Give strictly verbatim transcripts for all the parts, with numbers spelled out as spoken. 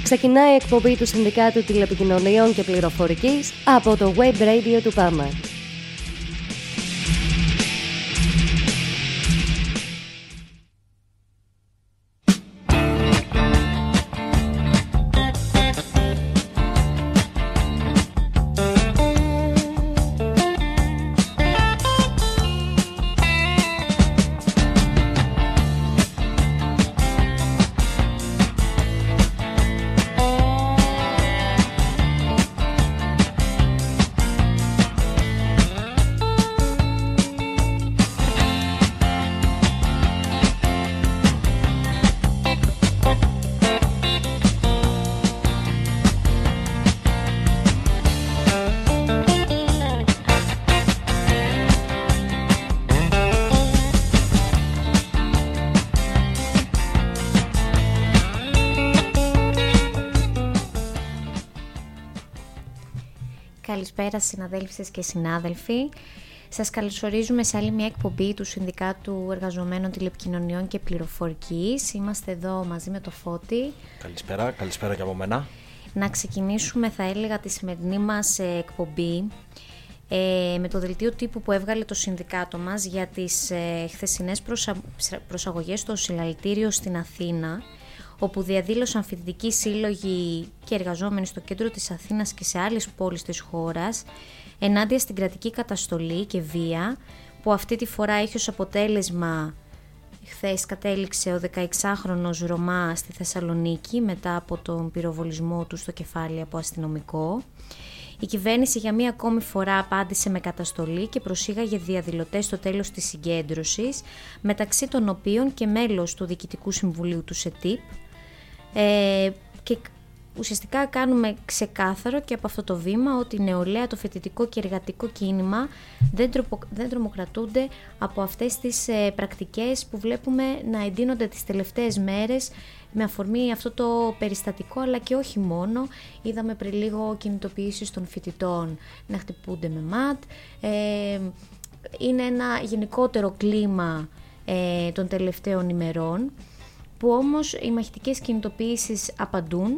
Ξεκινάει η εκπομπή του Συνδικάτου Τηλεπικοινωνιών και Πληροφορικής από το Web Radio του ΠΑΜΑ. Καλησπέρα συναδέλφισες και συνάδελφοι. Σας καλωσορίζουμε σε άλλη μια εκπομπή του Συνδικάτου Εργαζομένων Τηλεπικοινωνιών και Πληροφορικής. Είμαστε εδώ μαζί με το Φώτη. Καλησπέρα, καλησπέρα και από μένα. Να ξεκινήσουμε, θα έλεγα, τη σημερινή μας εκπομπή ε, με το δελτίο τύπου που έβγαλε το Συνδικάτο μας για τις ε, χθεσινές προσα... προσαγωγές στο συλλαλητήριο στην Αθήνα, όπου διαδήλωσαν φοιτητικοί σύλλογοι και εργαζόμενοι στο κέντρο της Αθήνας και σε άλλες πόλεις της χώρας ενάντια στην κρατική καταστολή και βία, που αυτή τη φορά έχει ως αποτέλεσμα, χθες κατέληξε ο δεκαεξάχρονος Ρωμά στη Θεσσαλονίκη μετά από τον πυροβολισμό του στο κεφάλι από αστυνομικό. Η κυβέρνηση για μία ακόμη φορά απάντησε με καταστολή και προσήγαγε διαδηλωτές στο τέλος της συγκέντρωσης, μεταξύ των οποίων και μέλος του Διοικητικού Συμβουλίου του ΣΕΤΙΠ. Ε, και ουσιαστικά κάνουμε ξεκάθαρο και από αυτό το βήμα ότι η νεολαία, το φοιτητικό και εργατικό κίνημα δεν, τροπο, δεν τρομοκρατούνται από αυτές τις ε, πρακτικές που βλέπουμε να εντείνονται τις τελευταίες μέρες με αφορμή αυτό το περιστατικό, αλλά και όχι μόνο. Είδαμε πριν λίγο κινητοποιήσεις των φοιτητών να χτυπούνται με ματ. Ε, είναι ένα γενικότερο κλίμα ε, των τελευταίων ημερών, που όμως οι μαχητικές κινητοποιήσεις απαντούν.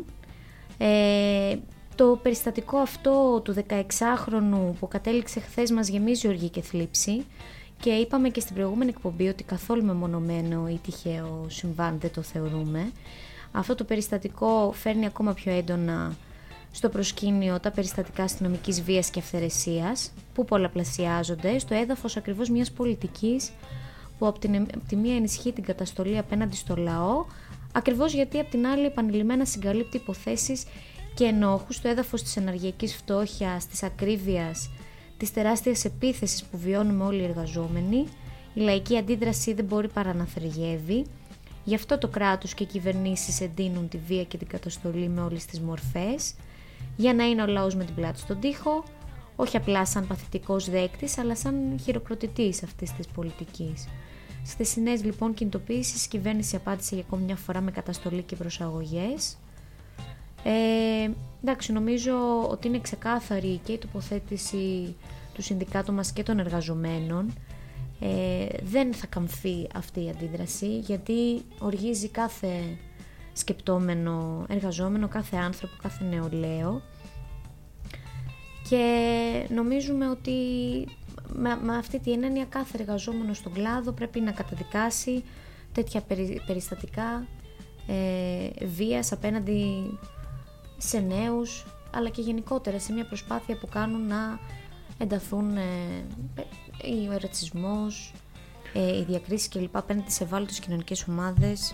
Ε, το περιστατικό αυτό του δεκαεξάχρονου που κατέληξε χθες μας γεμίζει οργή και θλίψη, και είπαμε και στην προηγούμενη εκπομπή ότι καθόλου μεμονωμένο ή τυχαίο συμβάν δεν το θεωρούμε. Αυτό το περιστατικό φέρνει ακόμα πιο έντονα στο προσκήνιο τα περιστατικά αστυνομικής βίας και αυθαιρεσίας, που πολλαπλασιάζονται στο έδαφος ακριβώς μιας πολιτικής που από, την, από τη μία ενισχύει την καταστολή απέναντι στο λαό, ακριβώς γιατί από την άλλη επανειλημμένα συγκαλύπτει υποθέσεις και ενόχους στο έδαφος της ενεργειακής φτώχειας, της ακρίβειας, της τεράστιας επίθεσης που βιώνουμε όλοι οι εργαζόμενοι. Η λαϊκή αντίδραση δεν μπορεί παρά να θεργεύει. Γι' αυτό το κράτος και οι κυβερνήσεις εντείνουν τη βία και την καταστολή με όλες τις μορφές, για να είναι ο λαός με την πλάτη στον τοίχο, όχι απλά σαν παθητικός δέκτης, αλλά σαν χειροκροτητής αυτής της πολιτικής. Στις χθεσινές λοιπόν κινητοποιήσεις η κυβέρνηση απάντησε για ακόμη μια φορά με καταστολή και προσαγωγές. Ε, εντάξει, νομίζω ότι είναι ξεκάθαρη και η τοποθέτηση του συνδικάτου μας και των εργαζομένων. Ε, δεν θα καμφθεί αυτή η αντίδραση, γιατί οργίζει κάθε σκεπτόμενο εργαζόμενο, κάθε άνθρωπο, κάθε νεολαίο, και νομίζουμε ότι με, με αυτή την έννοια κάθε εργαζόμενο στον κλάδο πρέπει να καταδικάσει τέτοια περι, περιστατικά ε, βίας απέναντι σε νέους, αλλά και γενικότερα σε μια προσπάθεια που κάνουν να ενταθούν ε, ο ρατσισμός, ε, οι διακρίσεις κλπ. Απέναντι σε ευάλωτες κοινωνικές ομάδες.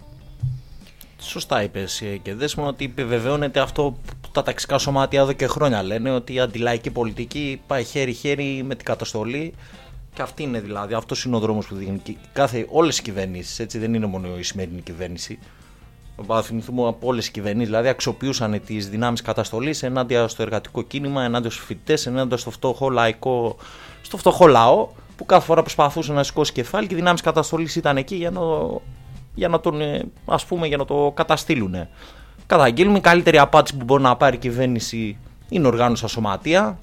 Σωστά είπες και Δέσποινα, ότι επιβεβαιώνεται αυτό που τα ταξικά σωμάτια εδώ και χρόνια λένε, ότι η αντιλαϊκή πολιτική πάει χέρι-χέρι με την καταστολή, και αυτή είναι δηλαδή, αυτός είναι ο δρόμος που δίνει κάθε, όλες οι κυβερνήσεις, έτσι, δεν είναι μόνο η σημερινή κυβέρνηση. Θα θυμηθούμε από όλες οι κυβερνήσεις, δηλαδή αξιοποιούσαν τις δυνάμεις καταστολής ενάντια στο εργατικό κίνημα, ενάντια στους φοιτητές, ενάντια στο φτωχό λαϊκό, στο φτωχό λαό, που κάθε φορά προσπαθούσε να σηκώσει κεφάλι, και οι δυνάμεις καταστολής ήταν εκεί για να, για να, τον, ας πούμε, για να το καταστήλουν. Καταγγείλουμε, η καλύτερη απάντηση που μπορεί να πάρει η κυβέρνηση είναι οργάνωση στα σωματεία,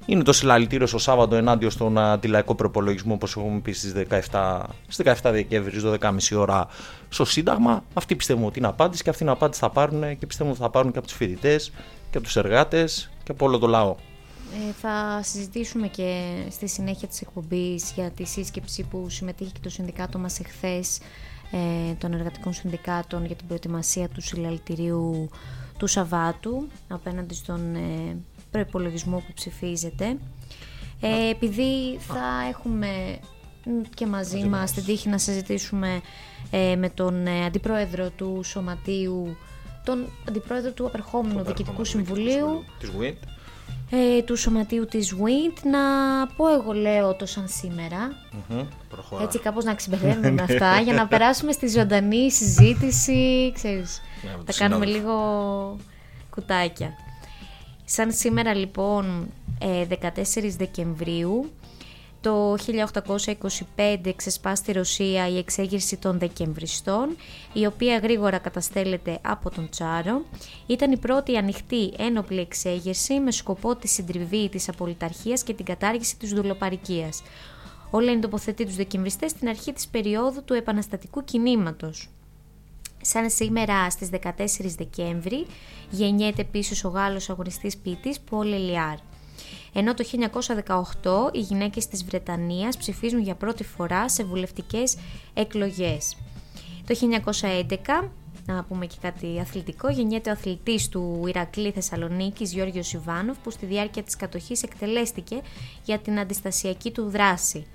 Είναι το συλλαλητήριο στο Σάββατο ενάντια στον αντιλαϊκό προπολογισμό, όπως έχουμε πει, στις δεκαεπτά, στις δεκαεπτά Δεκέμβρη, στις δώδεκα και μισή ώρα στο Σύνταγμα. Αυτοί πιστεύουν ότι είναι απάντηση και αυτή την απάντηση θα πάρουν και πιστεύουν ότι θα πάρουν και από τους φοιτητές και από τους εργάτες και από όλο το λαό. Ε, θα συζητήσουμε και στη συνέχεια της εκπομπής για τη σύσκεψη που συμμετείχε και το συνδικάτο μας εχθές, ε, των εργατικών συνδικάτων, για την προετοιμασία του συλλαλητηρίου του Σαββάτου απέναντι στον ε, προϋπολογισμό που ψηφίζεται. Ε, επειδή θα έχουμε και μαζί μας, μας την τύχη να συζητήσουμε ε, με τον ε, αντιπρόεδρο του Σωματείου, τον αντιπρόεδρο του απερχόμενου Διοικητικού Συμβουλίου της γουίντ. Ε, του Σωματείου της γουίντ, να πω εγώ λέω το σαν σήμερα, Mm-hmm. έτσι κάπως να ξεμπερδεύουμε με αυτά για να περάσουμε στη ζωντανή συζήτηση, ξέρεις, yeah, θα κάνουμε λίγο κουτάκια. Σαν σήμερα λοιπόν, δεκατέσσερις Δεκεμβρίου το χίλια οκτακόσια είκοσι πέντε ξεσπά στη Ρωσία η εξέγερση των Δεκεμβριστών, η οποία γρήγορα καταστέλλεται από τον Τσάρο. Ήταν η πρώτη ανοιχτή ένοπλη εξέγερση με σκοπό τη συντριβή της απολυταρχίας και την κατάργηση της δουλοπαρικίας. Ο Λένιν τοποθετεί τους Δεκεμβριστές στην αρχή της περίοδου του επαναστατικού κινήματος. Σαν σήμερα στις δεκατέσσερις Δεκέμβρη γεννιέται επίσης ο Γάλλος αγωνιστής ποιητής Πολ Ελιάρ. Ενώ το χίλια εννιακόσια δεκαοκτώ οι γυναίκες της Βρετανίας ψηφίζουν για πρώτη φορά σε βουλευτικές εκλογές. Το χίλια εννιακόσια έντεκα, να πούμε και κάτι αθλητικό, γεννιέται ο αθλητής του Ηρακλή Θεσσαλονίκης Γιώργος Ιβάνοφ, που στη διάρκεια της κατοχής εκτελέστηκε για την αντιστασιακή του δράση.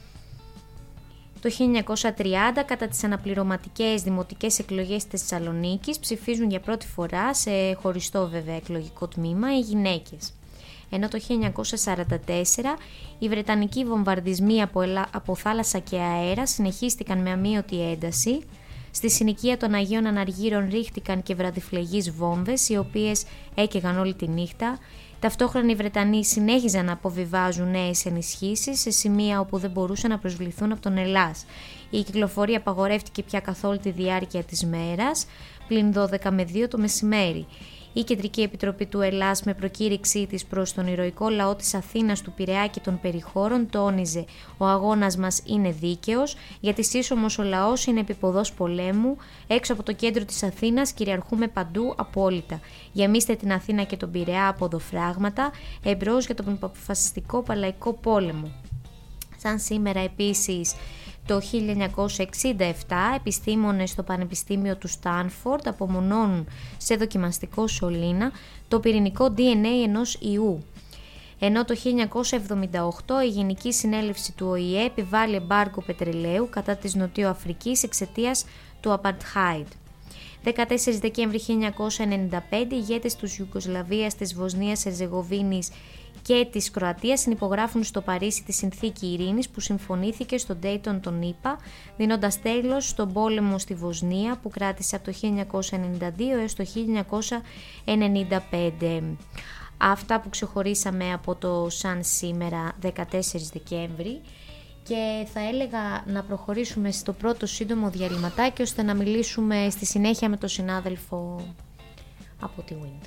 Το χίλια εννιακόσια τριάντα, κατά τις αναπληρωματικές δημοτικές εκλογές της Θεσσαλονίκης, ψηφίζουν για πρώτη φορά, σε χωριστό βέβαια εκλογικό τμήμα, οι γυναίκες. Ενώ το χίλια εννιακόσια σαράντα τέσσερα οι βρετανικοί βομβαρδισμοί από, ελα... από θάλασσα και αέρα συνεχίστηκαν με αμείωτη ένταση. Στη συνοικία των Αγίων Αναργύρων ρίχτηκαν και βραδιφλεγείς βόμβες, οι οποίες έκαιγαν όλη τη νύχτα. Ταυτόχρονα οι Βρετανοί συνέχιζαν να αποβιβάζουν νέες ενισχύσεις σε σημεία όπου δεν μπορούσαν να προσβληθούν από τον Ελλάς. Η κυκλοφορία απαγορεύτηκε πια καθ' όλη τη διάρκεια της μέρας, πλην δώδεκα με δύο το μεσημέρι. Η Κεντρική Επιτροπή του Ελλάς, με προκήρυξή της προς τον ηρωικό λαό της Αθήνας, του Πειραιά και των περιχώρων, τόνιζε «Ο αγώνας μας είναι δίκαιος, γιατί σύσσωμος ο λαός είναι επιποδός πολέμου, έξω από το κέντρο της Αθήνας κυριαρχούμε παντού απόλυτα. Γεμίστε την Αθήνα και τον Πειραιά από οδοφράγματα, εμπρός για τον αποφασιστικό παλαϊκό πόλεμο». Σαν σήμερα επίσης, το χίλια εννιακόσια εξήντα επτά, επιστήμονες στο Πανεπιστήμιο του Στάνφορντ απομονώνουν σε δοκιμαστικό σωλήνα το πυρηνικό ντι εν έι ενός ιού. Ενώ το χίλια εννιακόσια εβδομήντα οκτώ η Γενική Συνέλευση του Ο Η Ε επιβάλλει εμπάργκο πετρελαίου κατά της Νοτιοαφρικής εξαιτίας του Απαρτχάιντ. δεκατέσσερις Δεκέμβρη χίλια εννιακόσια ενενήντα πέντε, οι ηγέτες της Ιουγκοσλαβίας, της Βοσνίας Ερζεγοβίνης και της Κροατίας συνυπογράφουν στο Παρίσι τη συνθήκη ειρήνης που συμφωνήθηκε στο Ντέιτον των ΗΠΑ, δίνοντας τέλος στον πόλεμο στη Βοσνία που κράτησε από το χίλια εννιακόσια ενενήντα δύο έως το χίλια εννιακόσια ενενήντα πέντε. Αυτά που ξεχωρίσαμε από το σαν σήμερα δεκατέσσερις Δεκέμβρη, και θα έλεγα να προχωρήσουμε στο πρώτο σύντομο διαλυματάκι ώστε να μιλήσουμε στη συνέχεια με τον συνάδελφο από τη γουίντ.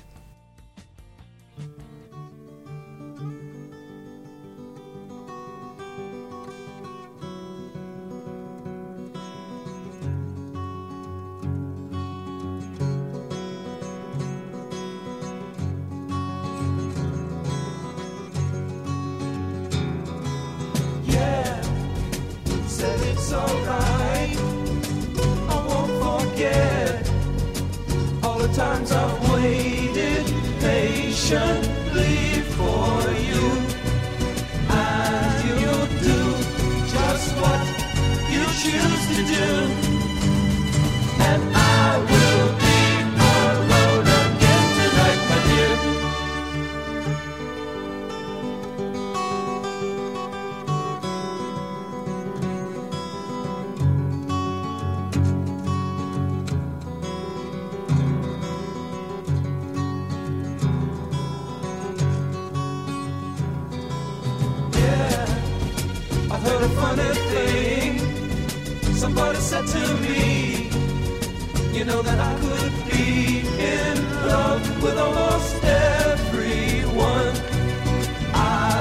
Times I've waited patiently for you, and you'll do just what you choose to do, and I will be alone again tonight, my dear. Somebody said to me, you know that I could be in love with almost everyone. I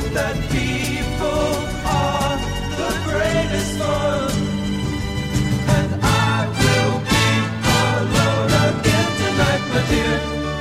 that people are the greatest fun. And I will be alone again tonight, my dear.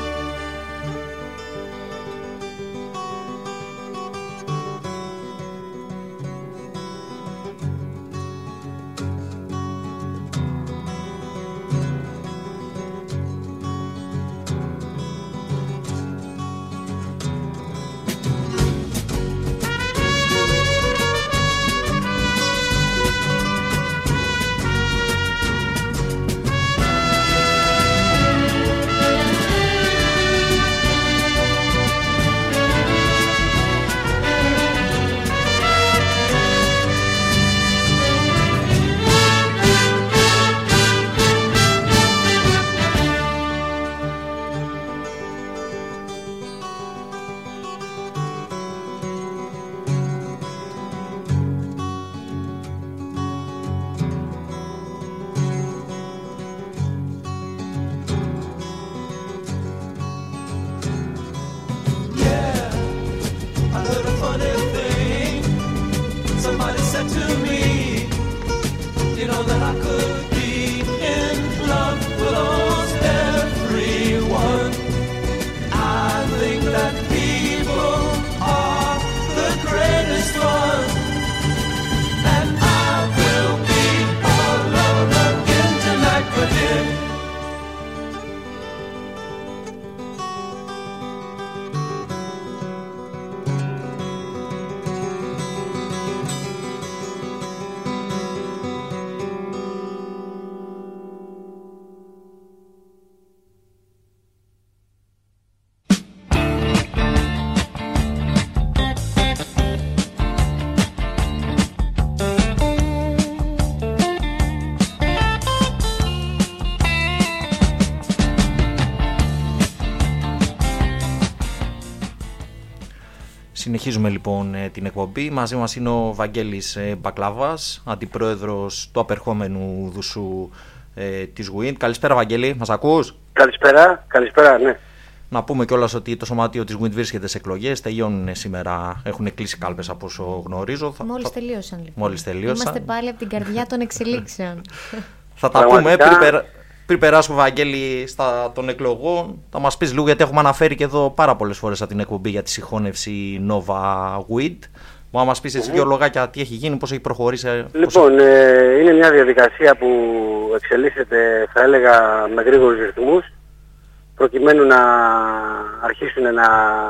Συνεχίζουμε λοιπόν την εκπομπή. Μαζί μας είναι ο Βαγγέλης Μπακλαβάς, αντιπρόεδρος του απερχόμενου δουσού ε, της Wind. Καλησπέρα Βαγγέλη, μας ακούς? Καλησπέρα, καλησπέρα, ναι. Να πούμε κιόλας ότι το σωματείο της Wind βρίσκεται σε εκλογές. Τελειώνουν σήμερα, έχουν κλείσει κάλπες από όσο γνωρίζω. Μόλις τελείωσαν λοιπόν. Μόλις τελείωσαν. Είμαστε πάλι από την καρδιά των εξελίξεων. Θα τα πούμε πριν, περα... πριν περάσουμε Βαγγέλη στα των εκλογών. Θα μας πεις λίγο, γιατί έχουμε αναφέρει και εδώ πάρα πολλές φορές από την εκπομπή για τη συγχώνευση Nova Wind. Μπορεί να μας πεις έτσι mm-hmm. δύο λογάκια τι έχει γίνει, πώς έχει προχωρήσει? Λοιπόν, πώς... ε, είναι μια διαδικασία που εξελίσσεται, θα έλεγα, με γρήγορους ρυθμούς, προκειμένου να αρχίσουν να,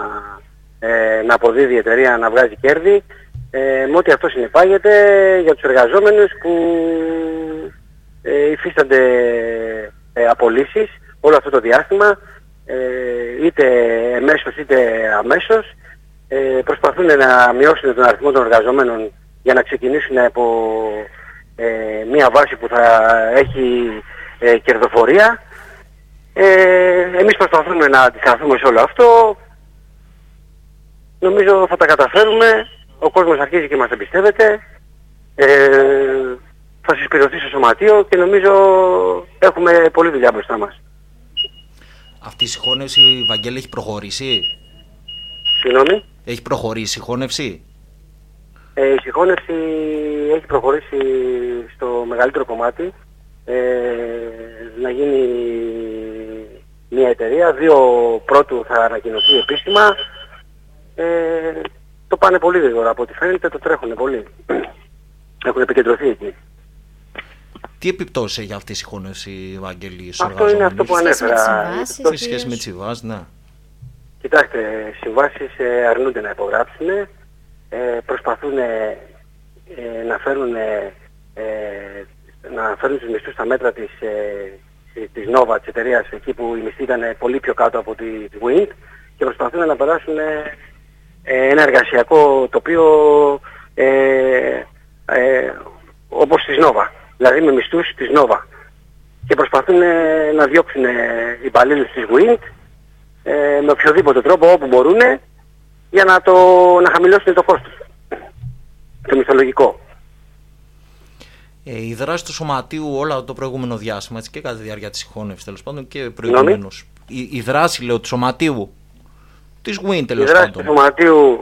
ε, να αποδίδει η εταιρεία, να βγάζει κέρδη, ε, με ό,τι αυτό συνεπάγεται για τους εργαζόμενους που ε, υφίστανται ε, απολύσεις όλο αυτό το διάστημα, ε, είτε εμέσως είτε αμέσως. Ε, προσπαθούν να μειώσουν τον αριθμό των εργαζομένων για να ξεκινήσουν από ε, μια βάση που θα έχει ε, κερδοφορία. Ε, εμείς προσπαθούμε να αντισταθούμε σε όλο αυτό. Νομίζω θα τα καταφέρουμε. Ο κόσμος αρχίζει και μας εμπιστεύεται. Ε, θα συσπηρωθεί στο σωματείο και νομίζω έχουμε πολλή δουλειά μπροστά μας. Αυτή η συγχώνευση, Βαγγέλη, έχει προχωρήσει? Συγγνώμη? Έχει προχωρήσει η συγχώνευση? Ε, η συγχώνευση έχει προχωρήσει στο μεγαλύτερο κομμάτι. Ε, να γίνει μια εταιρεία, δύο πρώτου θα ανακοινωθεί επίσημα. Ε, το πάνε πολύ γρήγορα, από ό,τι φαίνεται το τρέχουν πολύ. Έχουν επικεντρωθεί εκεί. Τι επιπτώσεις έχει αυτή η συγχώνευση, Βαγγέλη? Αυτό είναι αυτό που ανέφερα. Σε σχέση με τις συμβάσεις, ναι. Κοιτάξτε, συμβάσεις ε, αρνούνται να υπογράψουν, ε, προσπαθούν ε, ε, να φέρουν ε, ε, να φέρουν τους μισθούς στα μέτρα της, ε, της Nova, της εταιρείας, εκεί που οι μισθοί ήταν πολύ πιο κάτω από τη, τη Wind, και προσπαθούν να περάσουν ε, ένα εργασιακό τοπίο ε, ε, όπως της Nova, δηλαδή με μισθούς της Nova, και προσπαθούν ε, να διώξουν ε, υπαλλήλους της Wind ε, με οποιοδήποτε τρόπο όπου μπορούν, για να, το, να χαμηλώσουν το κόστος, το μισθολογικό. Ε, η δράση του σωματείου όλο το προηγούμενο διάστημα, έτσι, και κατά τη διάρκεια της συγχώνευσης τέλος πάντων και προηγουμένως. Η, η δράση, λέω, του σωματείου της Wind, τέλος πάντων. Η δράση του σωματείου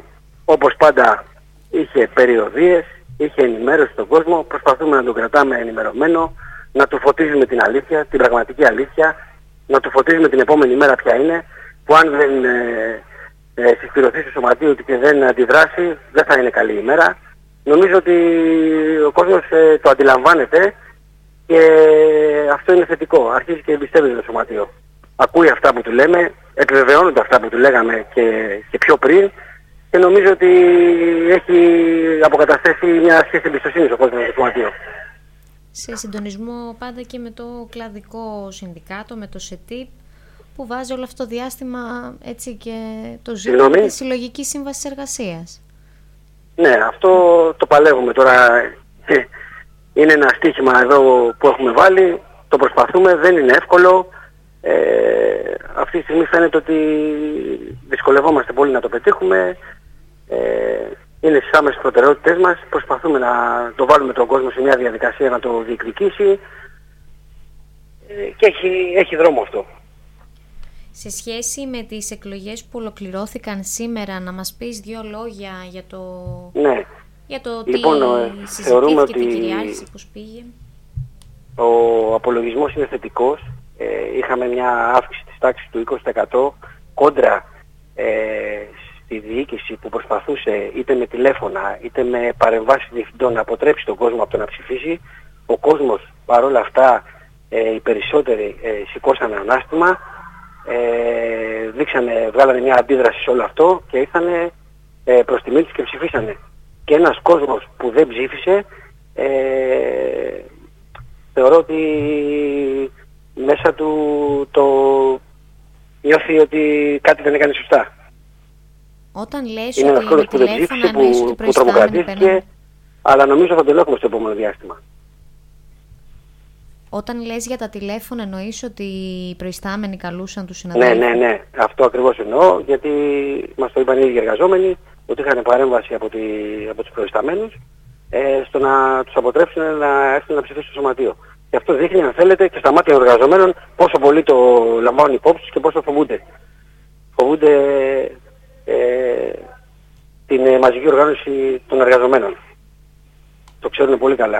όπως πάντα είχε περιοδίες, είχε ενημέρωση στον κόσμο, προσπαθούμε να τον κρατάμε ενημερωμένο, να του φωτίζουμε την αλήθεια, την πραγματική αλήθεια, να του φωτίζουμε την επόμενη μέρα ποια είναι, που αν δεν ε, ε, συσπηρωθεί στο σωματείο του και δεν αντιδράσει, δεν θα είναι καλή ημέρα. Νομίζω ότι ο κόσμος ε, το αντιλαμβάνεται και αυτό είναι θετικό. Αρχίζει και εμπιστεύεται το σωματείο. Ακούει αυτά που του λέμε, επιβεβαιώνονται αυτά που του λέγαμε και, και πιο πριν και νομίζω ότι έχει αποκαταστήσει μια σχέση εμπιστοσύνης ο κόσμος στο σωματείο. Σε συντονισμό πάντα και με το κλαδικό συνδικάτο, με το ΣΕΤΙΠ, που βάζει όλο αυτό το διάστημα έτσι και το ζήτημα της συλλογικής σύμβασης εργασίας. Ναι, αυτό το παλεύουμε τώρα. Είναι ένα στίχημα εδώ που έχουμε βάλει, το προσπαθούμε, δεν είναι εύκολο. Ε, αυτή τη στιγμή φαίνεται ότι δυσκολευόμαστε πολύ να το πετύχουμε. Ε, είναι στις άμεσες προτεραιότητες μας. Προσπαθούμε να το βάλουμε τον κόσμο σε μια διαδικασία να το διεκδικήσει. Ε, και έχει, έχει δρόμο αυτό. Σε σχέση με τις εκλογές που ολοκληρώθηκαν σήμερα, να μας πεις δύο λόγια για το, ναι. για το λοιπόν, τι συζητήθηκε ότι... την κυριάρχηση, πώς πήγε. Ο απολογισμός είναι θετικός. Ε, είχαμε μια αύξηση της τάξης του είκοσι τοις εκατό κόντρα ε, στη διοίκηση που προσπαθούσε είτε με τηλέφωνα είτε με παρεμβάσεις διευθυντών να αποτρέψει τον κόσμο από το να ψηφίσει. Ο κόσμος παρόλα αυτά, ε, οι περισσότεροι ε, σηκώσανε ανάστημα, ε, δείξανε, βγάλανε μια αντίδραση σε όλο αυτό και ήρθανε ε, προς τιμή τους και ψηφίσανε. Και ένας κόσμος που δεν ψήφισε, ε, θεωρώ ότι μέσα του το νιώθει ότι κάτι δεν έκανε σωστά. Όταν λες είναι ότι ένας κόσμος που δεν ψήφισε, που, που τρομοκρατήθηκε, αλλά νομίζω θα το έχουμε στο επόμενο διάστημα. Όταν λες για τα τηλέφωνα, εννοείς ότι οι προϊστάμενοι καλούσαν τους συναδέλφους? Ναι, ναι, ναι. Αυτό ακριβώς εννοώ, γιατί μας το είπαν οι ίδιοι εργαζόμενοι, ότι είχαν παρέμβαση από, τη, από τους προϊσταμένους ε, στο να τους αποτρέψουν να έρθουν να ψηφίσουν στο σωματείο. Και αυτό δείχνει, αν θέλετε, και στα μάτια των εργαζομένων πόσο πολύ το λαμβάνουν υπόψη τους και πόσο φοβούνται. Φοβούνται ε, την ε, μαζική οργάνωση των εργαζομένων. Το ξέρουν πολύ καλά.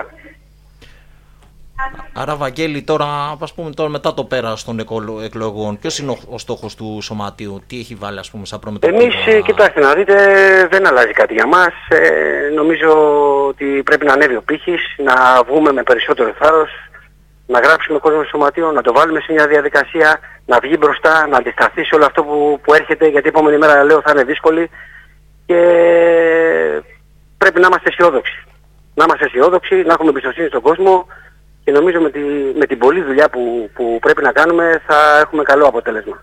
Άρα, Βαγγέλη, τώρα, ας πούμε, τώρα μετά το πέρας των εκλογών, ποιος είναι ο, ο στόχος του σωματείου, τι έχει βάλει, ας πούμε, σαν προμετωπίδα? Εμείς, ε, κοιτάξτε να δείτε, δεν αλλάζει κάτι για μας. Ε, νομίζω ότι πρέπει να ανέβει ο πύχης, να βγούμε με περισσότερο θάρρος, να γράψουμε κόσμο στο σωματείο, να το βάλουμε σε μια διαδικασία, να βγει μπροστά, να αντισταθεί σε όλο αυτό που, που έρχεται, γιατί η επόμενη μέρα, λέω, θα είναι δύσκολη και πρέπει να είμαστε αισιόδοξοι. Να είμαστε αισιόδοξοι, να έχουμε εμπιστοσύνη στον κόσμο. Και νομίζω με, τη, με την πολλή δουλειά που, που πρέπει να κάνουμε θα έχουμε καλό αποτέλεσμα.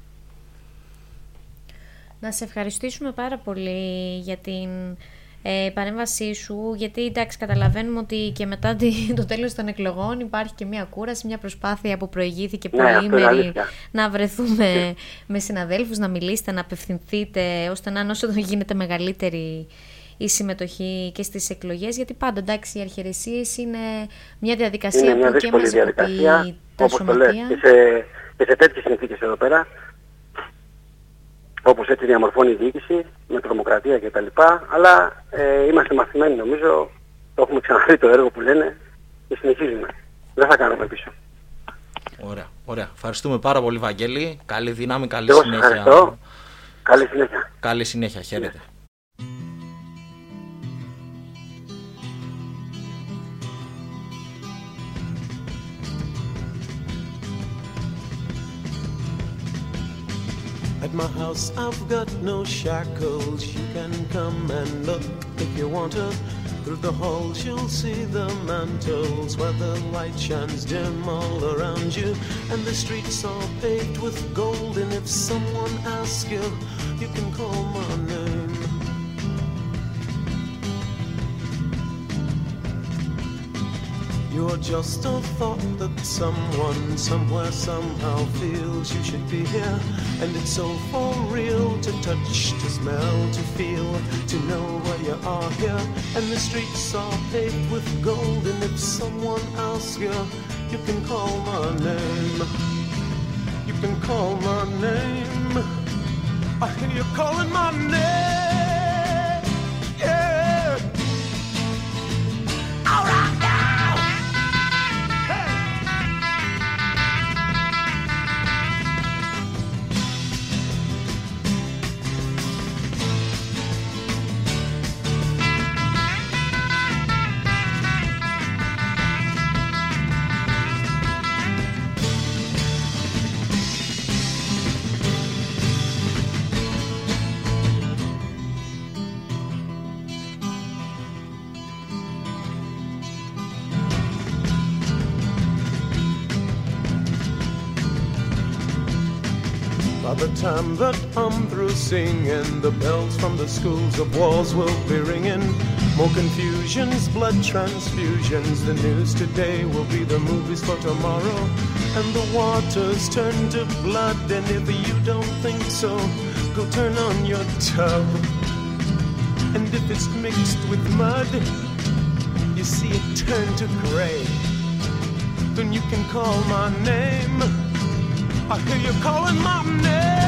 Να σε ευχαριστήσουμε πάρα πολύ για την ε, παρέμβασή σου, γιατί εντάξει, καταλαβαίνουμε ότι και μετά το τέλος των εκλογών υπάρχει και μια κούραση, μια προσπάθεια που προηγήθηκε ναι, πολύμερη να βρεθούμε με συναδέλφους, να μιλήσετε, να απευθυνθείτε, ώστε να είναι όσο το γίνεται μεγαλύτερη η συμμετοχή και στις εκλογές, γιατί πάντα, εντάξει, οι αρχαιρεσίες είναι μια διαδικασία είναι μια που και μαζικοποιεί τα σωματεία. Και σε, και σε τέτοιες συνθήκες εδώ πέρα, όπως έτσι διαμορφώνει η διοίκηση, με τρομοκρατία κτλ. Αλλά ε, είμαστε μαθημένοι, νομίζω, το έχουμε ξαναδεί το έργο που λένε και συνεχίζουμε. Δεν θα κάνουμε πίσω. Ωραία, ωραία. Ευχαριστούμε πάρα πολύ, Βαγγέλη. Καλή δύναμη, καλή Εγώ συνέχεια. Ευχαριστώ. Καλή συνέχεια. Καλή συνέχεια, χαίρετε. At my house I've got no shackles. You can come and look if you want to. Through the halls you'll see the mantles where the light shines dim all around you. And the streets are paved with gold, and if someone asks you, you can call my name. You're just a thought that someone, somewhere, somehow feels you should be here. And it's so for real to touch, to smell, to feel, to know where you are here. And the streets are paved with gold, and if someone asks you, you can call my name. You can call my name. I hear you calling my name. the time that I'm through singing, the bells from the schools of walls will be ringing. More confusions, blood transfusions. The news today will be the movies for tomorrow. And the waters turn to blood. And if you don't think so, go turn on your tub. And if it's mixed with mud, you see it turn to gray. Then you can call my name. I hear you calling my name.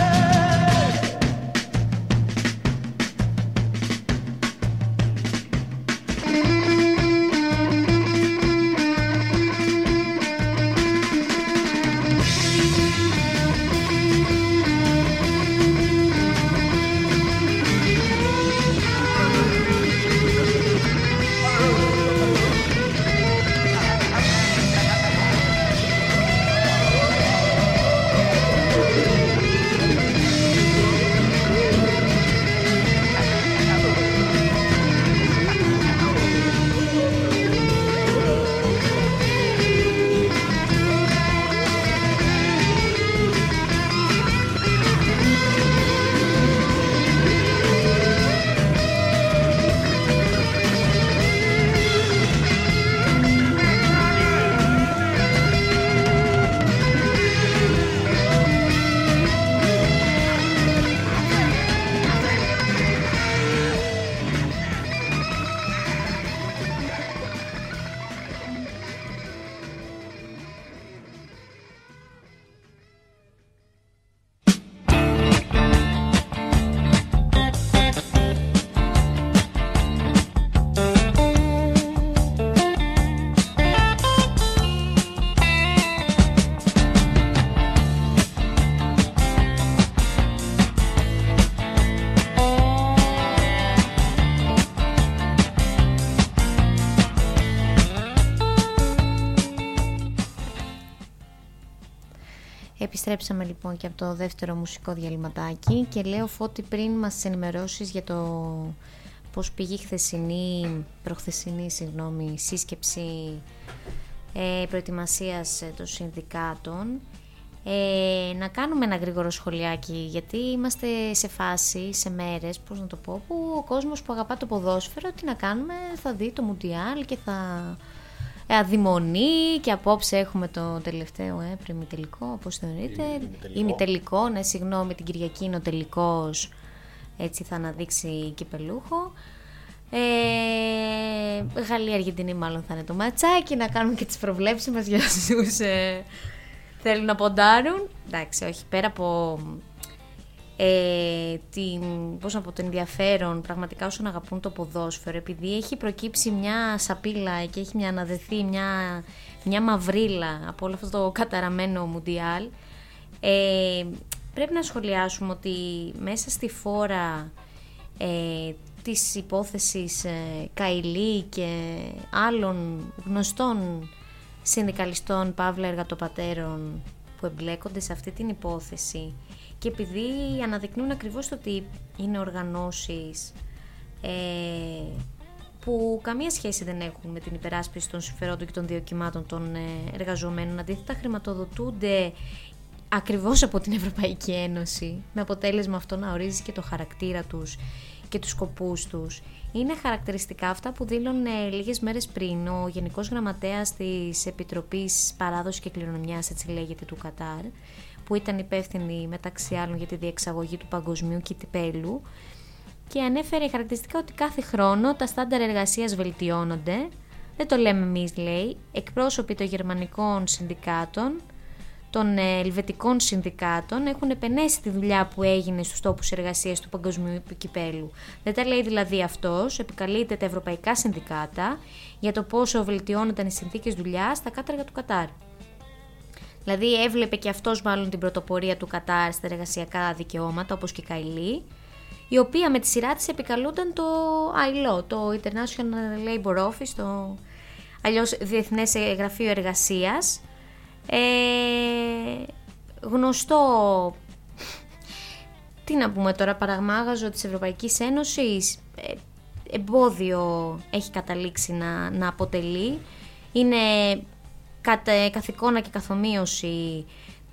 Επιστρέψαμε λοιπόν και από το δεύτερο μουσικό διαλυματάκι και λέω Φώτη πριν μας ενημερώσεις για το πώς πήγε χθεσινή, προχθεσινή συγγνώμη, σύσκεψη ε, προετοιμασίας των συνδικάτων. Ε, να κάνουμε ένα γρήγορο σχολιάκι, γιατί είμαστε σε φάση, σε μέρες, πώς να το πω, που ο κόσμος που αγαπά το ποδόσφαιρο, τι να κάνουμε, θα δει το Μουντιάλ και θα αδειμονεί και απόψε έχουμε το τελευταίο ε, πριμιτελικό, πώς θεωρείτε, ημιτελικό, ναι συγγνώμη, την Κυριακή είναι ο τελικός, έτσι θα αναδείξει κυπελούχο. Ε, Γαλλία-Αργεντινή μάλλον θα είναι το ματσάκι, να κάνουμε και τις προβλέψεις μας για όσους ε, θέλουν να ποντάρουν. Εντάξει, όχι, πέρα από ε, την, πώς να πω, το ενδιαφέρον πραγματικά όσων αγαπούν το ποδόσφαιρο, επειδή έχει προκύψει μια σαπίλα και έχει μια αναδεθεί μια, μια μαυρίλα από όλο αυτό το καταραμένο Μουντιάλ, ε, πρέπει να σχολιάσουμε ότι μέσα στη φόρα ε, της υπόθεσης ε, Καηλή και άλλων γνωστών συνδικαλιστών παύλα εργατοπατέρων που εμπλέκονται σε αυτή την υπόθεση, και επειδή αναδεικνύουν ακριβώς το ότι είναι οργανώσεις ε, που καμία σχέση δεν έχουν με την υπεράσπιση των συμφερόντων και των δικαιωμάτων των ε, εργαζομένων, αντίθετα χρηματοδοτούνται ακριβώς από την Ευρωπαϊκή Ένωση, με αποτέλεσμα αυτό να ορίζει και το χαρακτήρα τους και τους σκοπούς τους. Είναι χαρακτηριστικά αυτά που δήλωνε λίγες μέρες πριν ο Γενικός Γραμματέας της Επιτροπής Παράδοσης και Κληρονομιάς, έτσι λέγεται, του Κατάρ, που ήταν υπεύθυνη μεταξύ άλλων για τη διεξαγωγή του παγκοσμίου κυπέλου, και ανέφερε χαρακτηριστικά ότι κάθε χρόνο τα στάνταρ εργασίας βελτιώνονται. Δεν το λέμε εμείς, λέει, εκπρόσωποι των γερμανικών συνδικάτων, των ελβετικών συνδικάτων έχουν επενέσει τη δουλειά που έγινε στους τόπους εργασίας του παγκοσμίου κυπέλου. Δεν τα λέει δηλαδή αυτός, επικαλείται τα ευρωπαϊκά συνδικάτα για το πόσο βελτιώνονταν οι συνθήκες δουλειάς στα κάτεργα του Κατάρ. Δηλαδή έβλεπε και αυτός μάλλον την πρωτοπορία του Κατάρ στα εργασιακά δικαιώματα, όπως και η Καηλή, η οποία με τη σειρά της επικαλούνταν το άι ελ ο, το International Labour Office, το αλλιώς Διεθνές Γραφείο Εργασίας, ε, γνωστό, τι να πούμε τώρα, παραμάγαζο της Ευρωπαϊκής Ένωσης, ε, εμπόδιο έχει καταλήξει να, να αποτελεί. Είναι καθηκόνα και καθομοίωση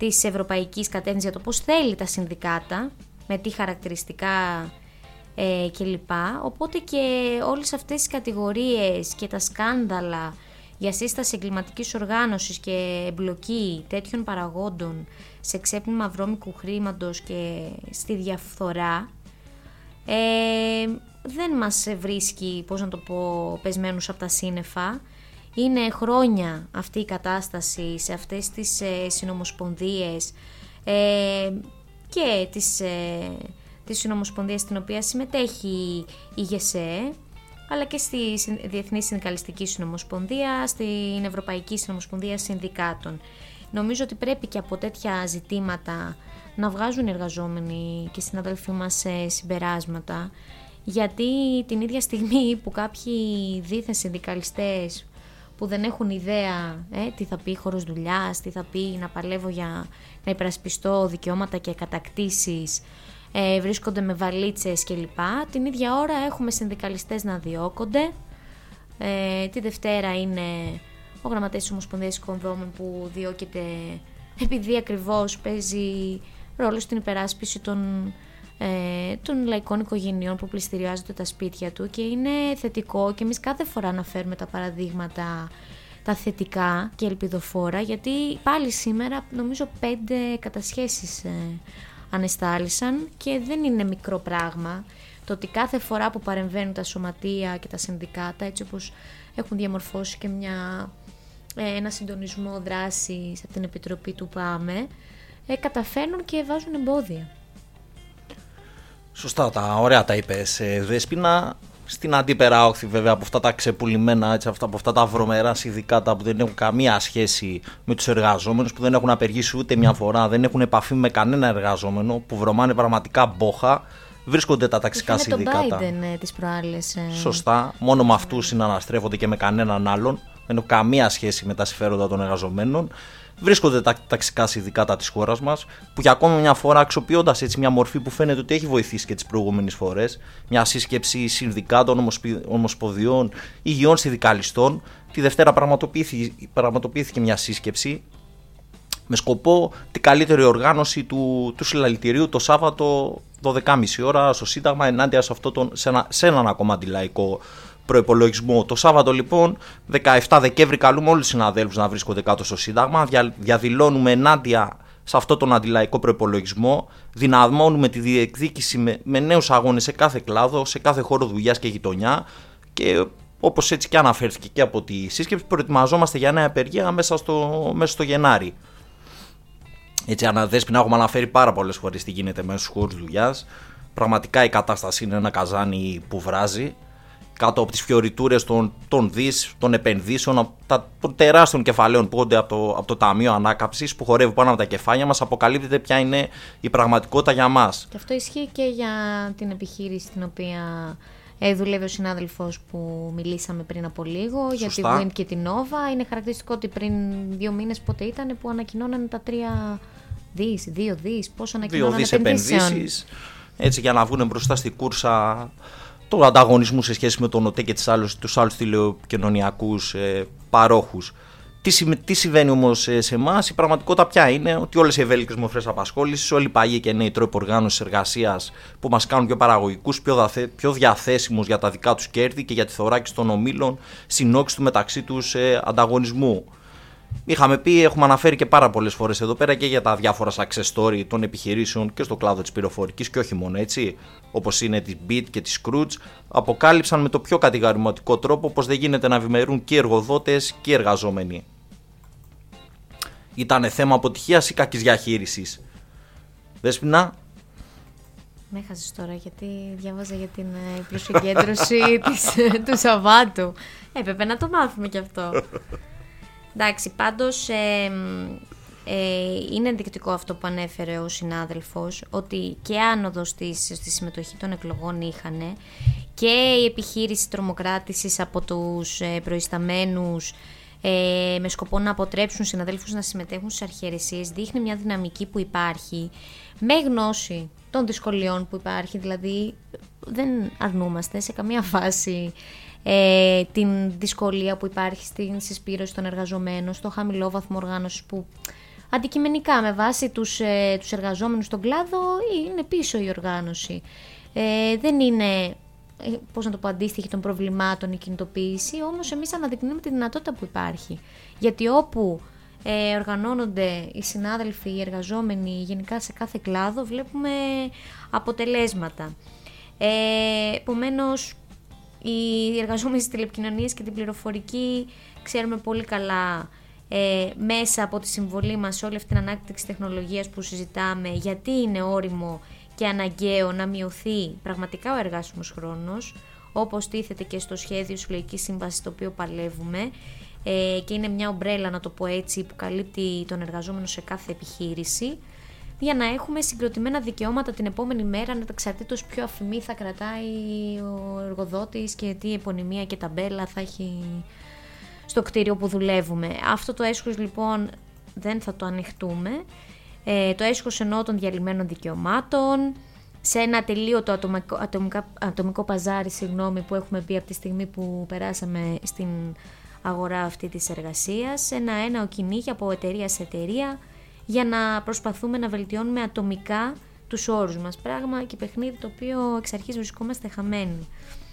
της ευρωπαϊκής κατεύθυνσης για το πώς θέλει τα συνδικάτα, με τι χαρακτηριστικά ε, κλπ. Οπότε και όλες αυτές τις κατηγορίες και τα σκάνδαλα για σύσταση εγκληματικής οργάνωσης και εμπλοκή τέτοιων παραγόντων σε ξέπλυμα βρώμικου χρήματος και στη διαφθορά ε, δεν μας βρίσκει, πώς να το πω, πεσμένους από τα σύννεφα. Είναι χρόνια αυτή η κατάσταση σε αυτές τις ε, συνομοσπονδίες ε, και τις, ε, τις συνομοσπονδίες στην οποία συμμετέχει η ΓΕΣΕ, αλλά και στη Διεθνή Συνδικαλιστική Συνομοσπονδία, στην Ευρωπαϊκή Συνομοσπονδία Συνδικάτων. Νομίζω ότι πρέπει και από τέτοια ζητήματα να βγάζουν οι εργαζόμενοι και οι συναδέλφοι μας συμπεράσματα, γιατί την ίδια στιγμή που κάποιοι δίθεν συνδικαλιστές που δεν έχουν ιδέα ε, τι θα πει χώρος δουλειάς, τι θα πει να παλεύω για να υπερασπιστώ δικαιώματα και κατακτήσεις, ε, βρίσκονται με βαλίτσες κλπ. Την ίδια ώρα έχουμε συνδικαλιστές να διώκονται. Ε, τη Δευτέρα είναι ο γραμματέας της Ομοσπονδίας Οικοδόμων που διώκεται επειδή ακριβώς παίζει ρόλο στην υπεράσπιση των, ε, των λαϊκών οικογενειών που πληστηριάζονται τα σπίτια του, και είναι θετικό και εμείς κάθε φορά αναφέρουμε τα παραδείγματα τα θετικά και ελπιδοφόρα, γιατί πάλι σήμερα νομίζω πέντε κατασχέσεις ε, ανεστάλησαν και δεν είναι μικρό πράγμα το ότι κάθε φορά που παρεμβαίνουν τα σωματεία και τα συνδικάτα, έτσι όπως έχουν διαμορφώσει και μια, ε, ένα συντονισμό δράσης από την Επιτροπή του ΠΑΜΕ, ε, καταφέρνουν και βάζουν εμπόδια. Σωστά, τα ωραία τα είπες, ε, Δέσποινα. Στην αντίπερα όχθη βέβαια από αυτά τα ξεπουλημένα, έτσι, αυτά, από αυτά τα βρωμερά συνδικάτα που δεν έχουν καμία σχέση με τους εργαζόμενους, που δεν έχουν απεργήσει ούτε μια φορά, δεν έχουν επαφή με κανένα εργαζόμενο, που βρωμάνε πραγματικά μπόχα, βρίσκονται τα ταξικά συνδικάτα. Με τον Biden τις προάλλες. Ε... Σωστά, μόνο με αυτούς συναναστρέφονται και με κανέναν άλλον, δεν έχουν καμία σχέση με τα συμφέροντα των εργαζομένων. Βρίσκονται τα ταξικά συνδικάτα της χώρας μας, που για ακόμη μια φορά, αξιοποιώντας έτσι μια μορφή που φαίνεται ότι έχει βοηθήσει και τις προηγούμενες φορές, μια σύσκεψη συνδικάτων, ομοσποδιών, υγιών συνδικαλιστών, τη Δευτέρα πραγματοποιήθηκε, πραγματοποιήθηκε μια σύσκεψη με σκοπό την καλύτερη οργάνωση του, του συλλαλητηρίου το Σάββατο δώδεκα και μισή ώρα στο Σύνταγμα, ενάντια σε, αυτό τον, σε, ένα, σε έναν ακόμα αντιλαϊκό προϋπολογισμό. Το Σάββατο λοιπόν, δεκαεφτά Δεκέμβρη, καλούμε όλους τους συναδέλφους να βρίσκονται κάτω στο Σύνταγμα. Δια, διαδηλώνουμε ενάντια σε αυτόν τον αντιλαϊκό προϋπολογισμό. Δυναμώνουμε τη διεκδίκηση με, με νέους αγώνες σε κάθε κλάδο, σε κάθε χώρο δουλειάς και γειτονιά. Και όπως έτσι και αναφέρθηκε και από τη σύσκεψη, προετοιμαζόμαστε για νέα απεργία μέσα στο, μέσα στο Γενάρη. Έτσι, Δέσποινα, έχουμε αναφέρει πάρα πολλές φορές τι γίνεται μέσα στους χώρους δουλειάς. Πραγματικά η κατάσταση είναι ένα καζάνι που βράζει, κάτω από τις φιωριτούρες των, των δις, των επενδύσεων, των τεράστιων κεφαλαίων που έρχονται από το, από το Ταμείο Ανάκαμψης, που χορεύει πάνω από τα κεφάλια μας, αποκαλύπτεται ποια είναι η πραγματικότητα για μας. Και αυτό ισχύει και για την επιχείρηση την οποία ε, δουλεύει ο συνάδελφος που μιλήσαμε πριν από λίγο. Σωστά. Για τη Wind και την Nova. Είναι χαρακτηριστικό ότι πριν δύο μήνες πότε ήταν που ανακοινώνανε τα τρία δις, δύο δις, πώς ανακοινώνανε δύο δις επενδύσεις, έτσι, για να βγουν μπροστά στη κούρσα του ανταγωνισμού σε σχέση με τον ΟΤΕ και τις άλλους, τους άλλους τηλεπικοινωνιακούς ε, παρόχους. Τι, τι συμβαίνει όμως ε, σε εμάς? Η πραγματικότητα πια είναι ότι όλες οι ευέλικτες μορφές απασχόλησης, όλοι οι παγιοί και νέοι τρόποι οργάνωσης εργασίας που μας κάνουν πιο παραγωγικούς, πιο, δαθε, πιο διαθέσιμους για τα δικά τους κέρδη και για τη θωράκιση των ομίλων, συνόξεις του μεταξύ τους ε, ανταγωνισμού. Είχαμε πει, έχουμε αναφέρει και πάρα πολλές φορές εδώ πέρα και για τα διάφορα success story των επιχειρήσεων και στο κλάδο της πληροφορικής και όχι μόνο, έτσι, όπως είναι της Bit και της Scrooge, αποκάλυψαν με το πιο κατηγορηματικό τρόπο πως δεν γίνεται να ευημερούν και οι εργοδότες και οι εργαζόμενοι. Ήτανε θέμα αποτυχίας ή κακής διαχείρισης? Δέσποινα. Με έχασες τώρα, γιατί διάβαζα για την προσυγκέντρωση της, του Σαββάτου. Έπρεπε να το μάθουμε κι αυτό. Εντάξει, πάντως ε, ε, είναι ενδεικτικό αυτό που ανέφερε ο συνάδελφος, ότι και άνοδος στη, στη συμμετοχή των εκλογών είχανε και η επιχείρηση τρομοκράτησης από τους ε, προϊσταμένους ε, με σκοπό να αποτρέψουν συναδέλφους να συμμετέχουν στις αρχιερεσίες, δείχνει μια δυναμική που υπάρχει με γνώση των δυσκολιών που υπάρχει, δηλαδή δεν αρνούμαστε σε καμία φάση Ε, την δυσκολία που υπάρχει στην συσπήρωση των εργαζομένων, στο χαμηλό βαθμό οργάνωσης που αντικειμενικά με βάση τους, ε, τους εργαζόμενους στον κλάδο είναι πίσω η οργάνωση. Ε, δεν είναι, πώς να το πω, αντίστοιχη των προβλημάτων η κινητοποίηση, όμως εμείς αναδεικνύουμε τη δυνατότητα που υπάρχει. Γιατί όπου ε, οργανώνονται οι συνάδελφοι, οι εργαζόμενοι γενικά σε κάθε κλάδο, βλέπουμε αποτελέσματα. Ε, επομένως, οι εργαζόμενοι στις τηλεπικοινωνίες και την πληροφορική ξέρουμε πολύ καλά ε, μέσα από τη συμβολή μας σε όλη αυτή την ανάπτυξη τεχνολογίας που συζητάμε, γιατί είναι όριμο και αναγκαίο να μειωθεί πραγματικά ο εργάσιμος χρόνος, όπως τίθεται και στο σχέδιο Συλλογικής Σύμβασης το οποίο παλεύουμε, ε, και είναι μια ομπρέλα, να το πω έτσι, που καλύπτει τον εργαζόμενο σε κάθε επιχείρηση, για να έχουμε συγκροτημένα δικαιώματα την επόμενη μέρα, ανεξαρτήτως ποιο αφημί θα κρατάει ο εργοδότης και τι επωνυμία και ταμπέλα θα έχει στο κτίριο που δουλεύουμε. Αυτό το έσχος λοιπόν δεν θα το ανοιχτούμε. Ε, το έσχος εννοώ των διαλυμένων δικαιωμάτων, σε ένα ατελείωτο ατομικό, ατομικά, ατομικό παζάρι, συγγνώμη, που έχουμε πει από τη στιγμή που περάσαμε στην αγορά αυτή της εργασίας, ένα-ένα ο κυνήγι από εταιρεία σε εταιρεία, για να προσπαθούμε να βελτιώνουμε ατομικά τους όρους μας. Πράγμα και παιχνίδι το οποίο εξ αρχής βρισκόμαστε χαμένοι.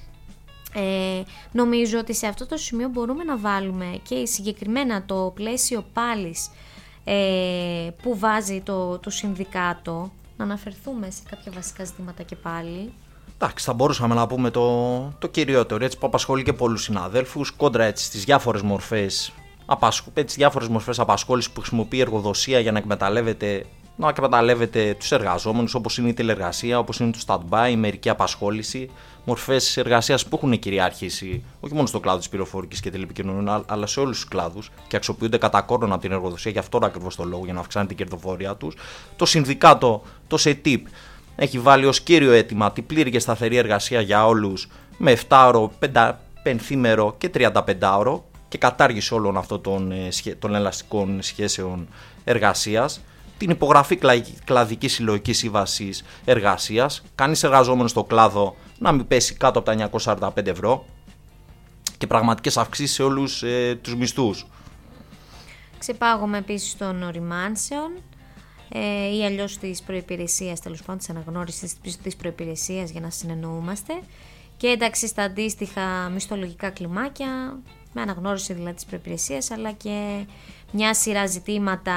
Ε, νομίζω ότι σε αυτό το σημείο μπορούμε να βάλουμε και συγκεκριμένα το πλαίσιο πάλης ε, που βάζει το, το συνδικάτο, να αναφερθούμε σε κάποια βασικά ζητήματα και πάλι. Εντάξει, θα μπορούσαμε να πούμε το, το κυριότερο, έτσι, που απασχολεί και πολλούς συναδέλφους, κόντρα έτσι στις διάφορες μορφές τις διάφορες μορφές απασχόλησης που χρησιμοποιεί η εργοδοσία για να εκμεταλλεύεται, να εκμεταλλεύεται τους εργαζόμενους, όπως είναι η τηλεργασία, όπως είναι το stand-by, η μερική απασχόληση, μορφές εργασίας που έχουν κυριάρχηση όχι μόνο στο κλάδο της πληροφορικής και τηλεπικοινωνιών, αλλά σε όλους τους κλάδους και αξιοποιούνται κατά κόρον από την εργοδοσία, γι' αυτόν ακριβώς το λόγο, για να αυξάνει την κερδοφορία τους. Το συνδικάτο, το ΣΕΤΙΠ, έχει βάλει ως κύριο αίτημα την πλήρη και σταθερή εργασία για όλους με επτάωρο, πενθήμερο και τριανταπεντάωρο και κατάργηση όλων αυτών των, των ελαστικών σχέσεων εργασίας, την υπογραφή κλαδικής συλλογικής σύμβασης εργασίας, κανείς εργαζόμενος στο κλάδο να μην πέσει κάτω από τα εννιακόσια σαράντα πέντε ευρώ και πραγματικές αυξήσεις σε όλους ε, τους μισθούς. Ξεπάγουμε επίσης των οριμάνσεων ε, ή αλλιώς της προϋπηρεσίας, τέλος πάντων της αναγνώρισης της προϋπηρεσίας, για να συνεννοούμαστε, και εντάξει στα αντίστοιχα μισθολογικά κλιμάκια, με αναγνώριση δηλαδή της προϋπηρεσίας, αλλά και μια σειρά ζητήματα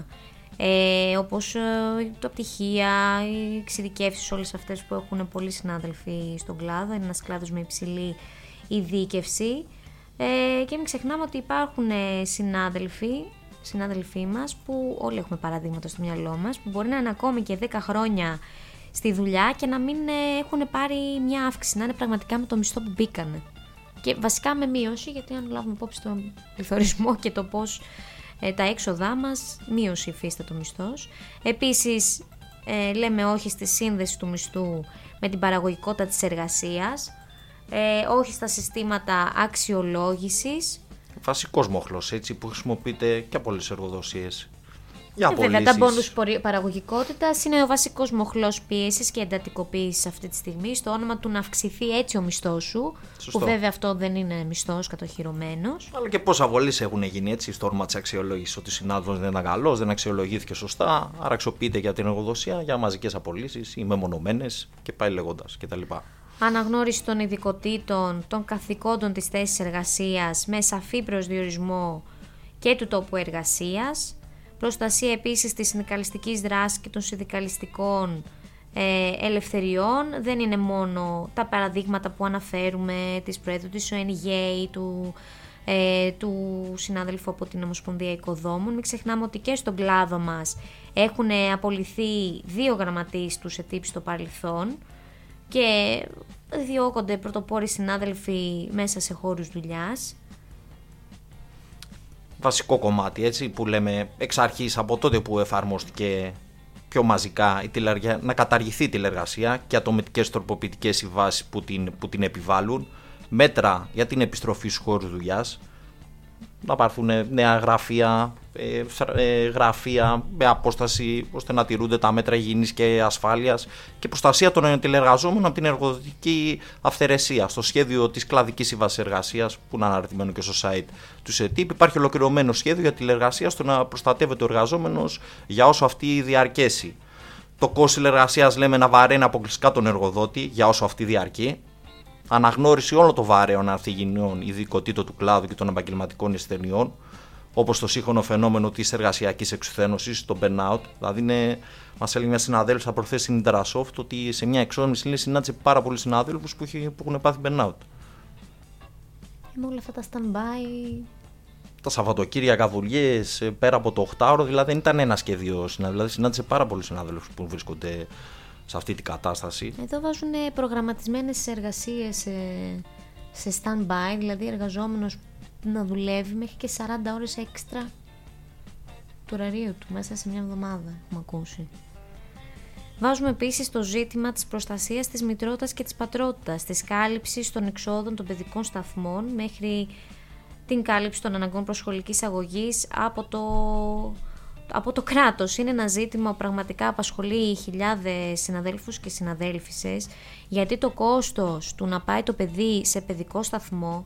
ε, όπως ε, το πτυχία, οι εξειδικεύσεις, όλες αυτές που έχουν πολλοί συνάδελφοι στον κλάδο. Είναι ένας κλάδος με υψηλή ειδίκευση ε, και μην ξεχνάμε ότι υπάρχουν ε, συνάδελφοι, συνάδελφοί μας που όλοι έχουμε παραδείγματα στο μυαλό μας, που μπορεί να είναι ακόμη και δέκα χρόνια στη δουλειά και να μην ε, έχουν πάρει μια αύξηση, να είναι πραγματικά με το μισθό που μπήκανε. Και βασικά με μείωση, γιατί αν λάβουμε υπόψη τον πληθωρισμό και το πώς ε, τα έξοδά μας, μείωση υφίσταται το μισθός. Επίσης, ε, λέμε όχι στη σύνδεση του μισθού με την παραγωγικότητα της εργασίας, ε, όχι στα συστήματα αξιολόγησης. Βασικός μοχλός, έτσι, που χρησιμοποιείται και από όλες τις εργοδοσίες. Ε, βέβαια, τα μπόνους παραγωγικότητας είναι ο βασικός μοχλός πίεσης και εντατικοποίησης αυτή τη στιγμή, στο όνομα του να αυξηθεί έτσι ο μισθός σου. Σωστό. Που βέβαια αυτό δεν είναι μισθός κατοχυρωμένος. Αλλά και πόσα βολείς έχουν γίνει έτσι στο όνομα της αξιολόγησης, ότι ο συνάδελφος δεν ήταν καλός, δεν αξιολογήθηκε σωστά, άρα αξιοποιείται για την εργοδοσία, για μαζικές απολύσεις ή μεμονωμένες και πάει λέγοντας κτλ. Αναγνώριση των ειδικοτήτων, των καθηκόντων της θέσης εργασίας με σαφή προσδιορισμό και του τόπου εργασίας. Προστασία επίσης της συνδικαλιστικής δράσης και των συνδικαλιστικών ε, ελευθεριών. Δεν είναι μόνο τα παραδείγματα που αναφέρουμε της Προέδρου της Ο Εν Γ ή του, ε, του συνάδελφου από την Ομοσπονδία Οικοδόμων. Μην ξεχνάμε ότι και στον κλάδο μας έχουν απολυθεί δύο γραμματείς του ΣΕΤΙΠ στο παρελθόν και διώκονται πρωτοπόροι συνάδελφοι μέσα σε χώρους δουλειάς. Βασικό κομμάτι, έτσι, που λέμε εξ αρχής, από τότε που εφαρμόστηκε πιο μαζικά η τηλεργασία, να καταργηθεί η τηλεργασία και ατομικές τροποποιητικές συμβάσεις που την, που την επιβάλλουν, μέτρα για την επιστροφή στους χώρους δουλειάς, να πάρθουν νέα γραφεία, ε, ε, γραφεία με απόσταση ώστε να τηρούνται τα μέτρα υγιεινής και ασφάλειας και προστασία των τηλεργαζόμενων από την εργοδοτική αυθαιρεσία. Στο σχέδιο της κλαδικής σύμβασης εργασίας, που είναι αναρτημένο και στο site του ΣΕΤΙΠ, υπάρχει ολοκληρωμένο σχέδιο για τηλεργασία ώστε να προστατεύεται ο εργαζόμενος για όσο αυτή διαρκέσει. Το κόστος τηλεργασίας, λέμε, να βαραίνει αποκλειστικά τον εργοδότη για όσο αυτή διαρκεί. Αναγνώριση όλων των βαρέων αρθιγυνών ειδικοτήτων του κλάδου και των επαγγελματικών ασθενειών, όπως το σύγχρονο φαινόμενο της εργασιακής εξουθένωσης, το burnout. Δηλαδή, μας έλεγε μια συναδέλφος από προχθές στην Interasoft ότι σε μια εξώμη συνάντησε πάρα πολλούς συναδέλφους που, που έχουν πάθει burnout. Με όλα αυτά τα stand-by. Τα Σαββατοκύριακα, δουλειές, πέρα από το οχτάωρο, δηλαδή δεν ήταν ένα και δύο συναδέλφους. Δηλαδή, συνάντησε πάρα πολλούς συναδέλφους που βρίσκονται σε αυτή την κατάσταση. Εδώ βάζουν προγραμματισμένες εργασίες σε, σε stand-by, δηλαδή εργαζόμενος να δουλεύει μέχρι και σαράντα ώρες έξτρα του ωραρίου του μέσα σε μια εβδομάδα, έχουμε ακούσει. Βάζουμε επίσης το ζήτημα της προστασίας της μητρότητας και της πατρότητας, της κάλυψης των εξόδων των παιδικών σταθμών μέχρι την κάλυψη των αναγκών προσχολικής αγωγής από το... από το κράτος. Είναι ένα ζήτημα που πραγματικά απασχολεί χιλιάδες συναδέλφους και συναδέλφισες, γιατί το κόστος του να πάει το παιδί σε παιδικό σταθμό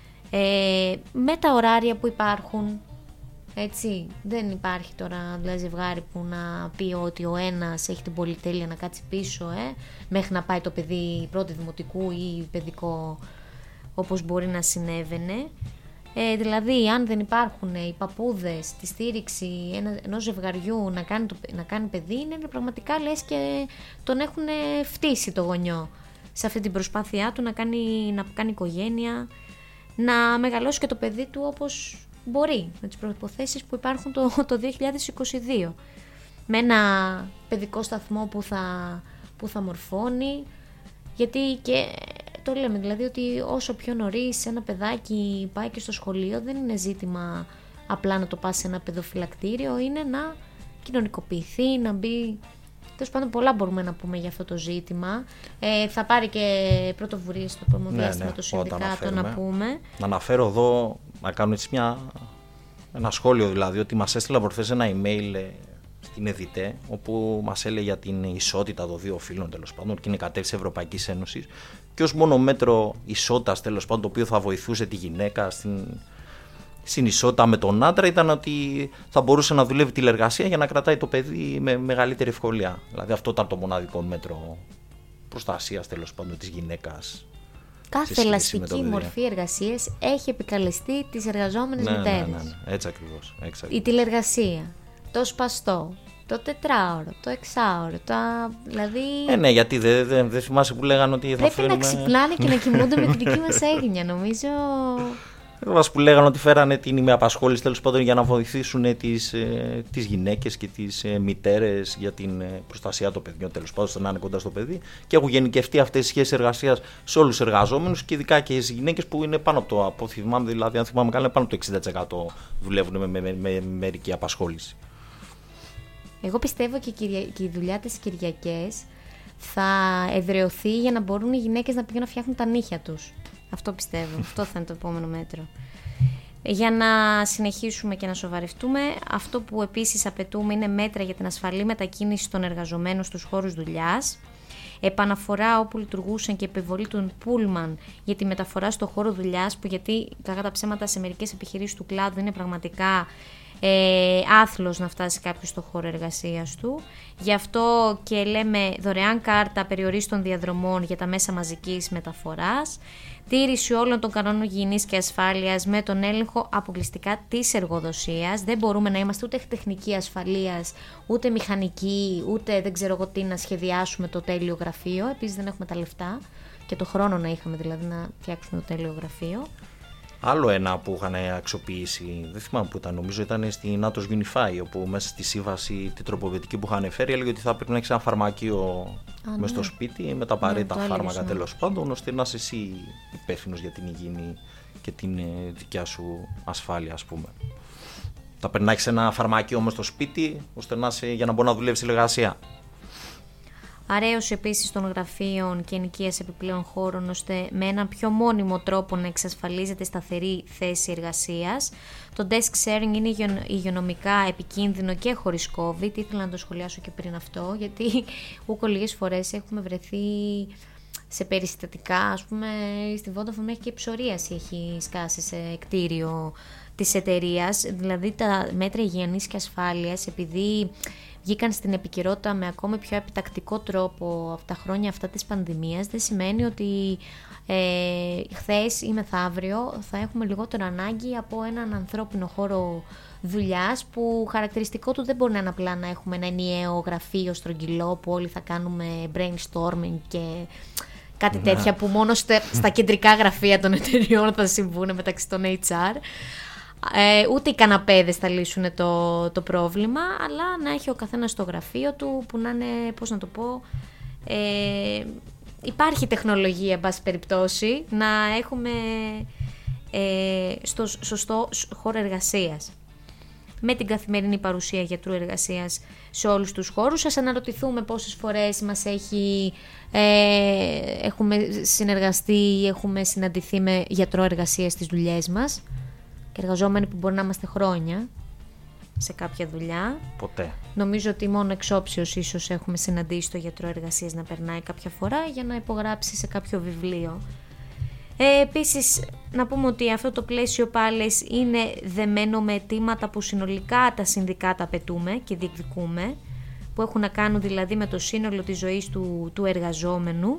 ε, με τα ωράρια που υπάρχουν, έτσι, δεν υπάρχει τώρα δηλαδή ζευγάρι που να πει ότι ο ένας έχει την πολυτέλεια να κάτσει πίσω ε, μέχρι να πάει το παιδί πρώτη δημοτικού ή παιδικό, όπως μπορεί να συνέβαινε. Ε, δηλαδή, αν δεν υπάρχουν οι παππούδες, τη στήριξη ένα, ενός ζευγαριού να κάνει, το, να κάνει παιδί, είναι πραγματικά λες και τον έχουν φτύσει το γονιό σε αυτή την προσπάθειά του να κάνει, να κάνει οικογένεια, να μεγαλώσει και το παιδί του όπως μπορεί, με τις προϋποθέσεις που υπάρχουν το, το δύο χιλιάδες είκοσι δύο. Με ένα παιδικό σταθμό που θα, που θα μορφώνει, γιατί και... Το λέμε δηλαδή ότι όσο πιο νωρίς ένα παιδάκι πάει και στο σχολείο, δεν είναι ζήτημα απλά να το πας σε ένα παιδοφυλακτήριο, είναι να κοινωνικοποιηθεί, να μπει. Τέλος πάντων, πολλά μπορούμε να πούμε για αυτό το ζήτημα. Ε, θα πάρει και πρωτοβουλίες στο επόμενο διάστημα ναι, ναι, το συνδικάτο να πούμε. Να αναφέρω εδώ, να κάνω έτσι μια, ένα σχόλιο δηλαδή, ότι μας έστειλα προχθές ένα email στην ΕΔΙΤΕ, όπου μας έλεγε για την ισότητα των δύο φύλων, τέλος πάντων, και είναι κατεύθυνση Ευρωπαϊκής Ένωσης. Και ως μόνο μέτρο ισότητας, τέλος πάντων, το οποίο θα βοηθούσε τη γυναίκα στην, στην ισότητα με τον άντρα, ήταν ότι θα μπορούσε να δουλεύει τηλεργασία για να κρατάει το παιδί με μεγαλύτερη ευκολία. Δηλαδή, αυτό ήταν το μοναδικό μέτρο προστασίας, τέλος πάντων, της γυναίκας. Κάθε ελαστική μορφή εργασίας έχει επικαλεστεί τις εργαζόμενες ναι, μητέρες. Ναι, ναι, ναι. Έτσι ακριβώς. Έτσι ακριβώς. Η τηλεργασία, το σπαστό, το τετράωρο, το εξάωρο, το... δηλαδή... Ε, ναι, γιατί δεν δε, δε θυμάσαι που λέγανε ότι θα πρέπει φέρουμε... να ξυπνάνε και να κοιμούνται με την δική μας έγνοια, νομίζω... Που λέγανε ότι φέρανε την ημεαπασχόληση, τέλος πάντων, για να βοηθήσουν τις, ε, τις γυναίκες και τις ε, μητέρες για την ε, προστασία των παιδιών, τέλος πάντων, ώστε να είναι κοντά στο παιδί. Και έχουν γενικευτεί αυτές οι σχέσεις εργασίας σε όλους τους εργαζόμενους και ειδικά και στις γυναίκες που είναι πάνω από το, από θυμάμαι, δηλαδή, αν θυμάμαι καλά, πάνω από το εξήντα τοις εκατό δουλεύουν με, με, με, με μερική απασχόληση. Εγώ πιστεύω και, κυρια... και η δουλειά της Κυριακές θα εδραιωθεί για να μπορούν οι γυναίκες να πηγαίνουν να φτιάχνουν τα νύχια τους. Αυτό πιστεύω. Αυτό θα είναι το επόμενο μέτρο. Για να συνεχίσουμε και να σοβαρευτούμε, αυτό που επίσης απαιτούμε είναι μέτρα για την ασφαλή μετακίνηση των εργαζομένων στους χώρους δουλειάς, επαναφορά όπου λειτουργούσαν και επιβολή των πούλμαν για τη μεταφορά στο χώρο δουλειάς, που γιατί κακά τα ψέματα σε μερικές επιχειρήσεις του κλάδου είναι πραγματικά ε, άθλος να φτάσει κάποιος στο χώρο εργασίας του. Γι' αυτό και λέμε δωρεάν κάρτα περιορίστων διαδρομών για τα μέσα μαζικής μεταφοράς, τήρηση όλων των κανόνων υγιεινής και ασφάλειας με τον έλεγχο αποκλειστικά της εργοδοσίας. Δεν μπορούμε να είμαστε ούτε τεχνική ασφαλείας, ούτε μηχανική, ούτε δεν ξέρω εγώ τι να σχεδιάσουμε το τέλειο γραφείο. Επίσης δεν έχουμε τα λεφτά και το χρόνο να είχαμε δηλαδή να φτιάξουμε το τέλειο γραφείο. Άλλο ένα που είχαν αξιοποιήσει, δεν θυμάμαι που ήταν, νομίζω ήταν στη Natos Unify, όπου μέσα στη σύμβαση την τροποποιητική που είχαν φέρει έλεγε ότι θα πρέπει να έχεις ένα φαρμακείο μέσα ναι. στο σπίτι με τα απαραίτητα ναι, φάρμακα τέλος πάντων, ώστε να είσαι εσύ υπεύθυνος για την υγιεινή και την δικιά σου ασφάλεια, ας πούμε. Θα πρέπει να έχεις ένα φαρμακείο όμως στο σπίτι, ώστε να είσαι, για να μπορεί να δουλεύεις τηλεργασία. αρέωση επίσης των γραφείων και ενοικίας επιπλέον χώρων, ώστε με έναν πιο μόνιμο τρόπο να εξασφαλίζεται σταθερή θέση εργασίας. Το desk sharing είναι υγειονομικά επικίνδυνο και χωρίς COVID. Ήθελα να το σχολιάσω και πριν αυτό, γιατί ούκο λίγες φορές έχουμε βρεθεί σε περιστατικά, ας πούμε στη Vodafone μέχρι και ψωρίαση έχει σκάσει σε κτίριο της εταιρείας. Δηλαδή τα μέτρα υγιεινής και ασφάλειας, επειδή βγήκαν στην επικαιρότητα με ακόμη πιο επιτακτικό τρόπο από τα χρόνια αυτά της πανδημίας, δεν σημαίνει ότι ε, χθες ή μεθαύριο θα έχουμε λιγότερο ανάγκη από έναν ανθρώπινο χώρο δουλειάς, που χαρακτηριστικό του δεν μπορεί να είναι απλά να έχουμε ένα ενιαίο γραφείο στρογγυλό που όλοι θα κάνουμε brainstorming και κάτι ναι. τέτοια που μόνο στα, στα κεντρικά γραφεία των εταιριών θα συμβούν μεταξύ των έιτς αρ. Ε, ούτε οι καναπέδες θα λύσουν το, το πρόβλημα, αλλά να έχει ο καθένας το γραφείο του που να είναι, πώς να το πω, ε, υπάρχει τεχνολογία, εν πάση περιπτώσει, να έχουμε ε, στο σωστό χώρο εργασίας. Με την καθημερινή παρουσία γιατρού εργασίας σε όλους τους χώρους. Ας αναρωτηθούμε πόσες φορές μας έχει, ε, έχουμε συνεργαστεί ή έχουμε συναντηθεί με γιατρό εργασίας στις δουλειές μας. Και εργαζόμενοι που μπορεί να είμαστε χρόνια σε κάποια δουλειά. Ποτέ. Νομίζω ότι μόνο εξόψεως ίσως έχουμε συναντήσει το γιατρό εργασίας να περνάει κάποια φορά για να υπογράψει σε κάποιο βιβλίο. Ε, επίσης, να πούμε ότι αυτό το πλαίσιο πάλι είναι δεμένο με αιτήματα που συνολικά τα συνδικάτα απαιτούμε και διεκδικούμε, που έχουν να κάνουν δηλαδή με το σύνολο της ζωής του, του εργαζόμενου.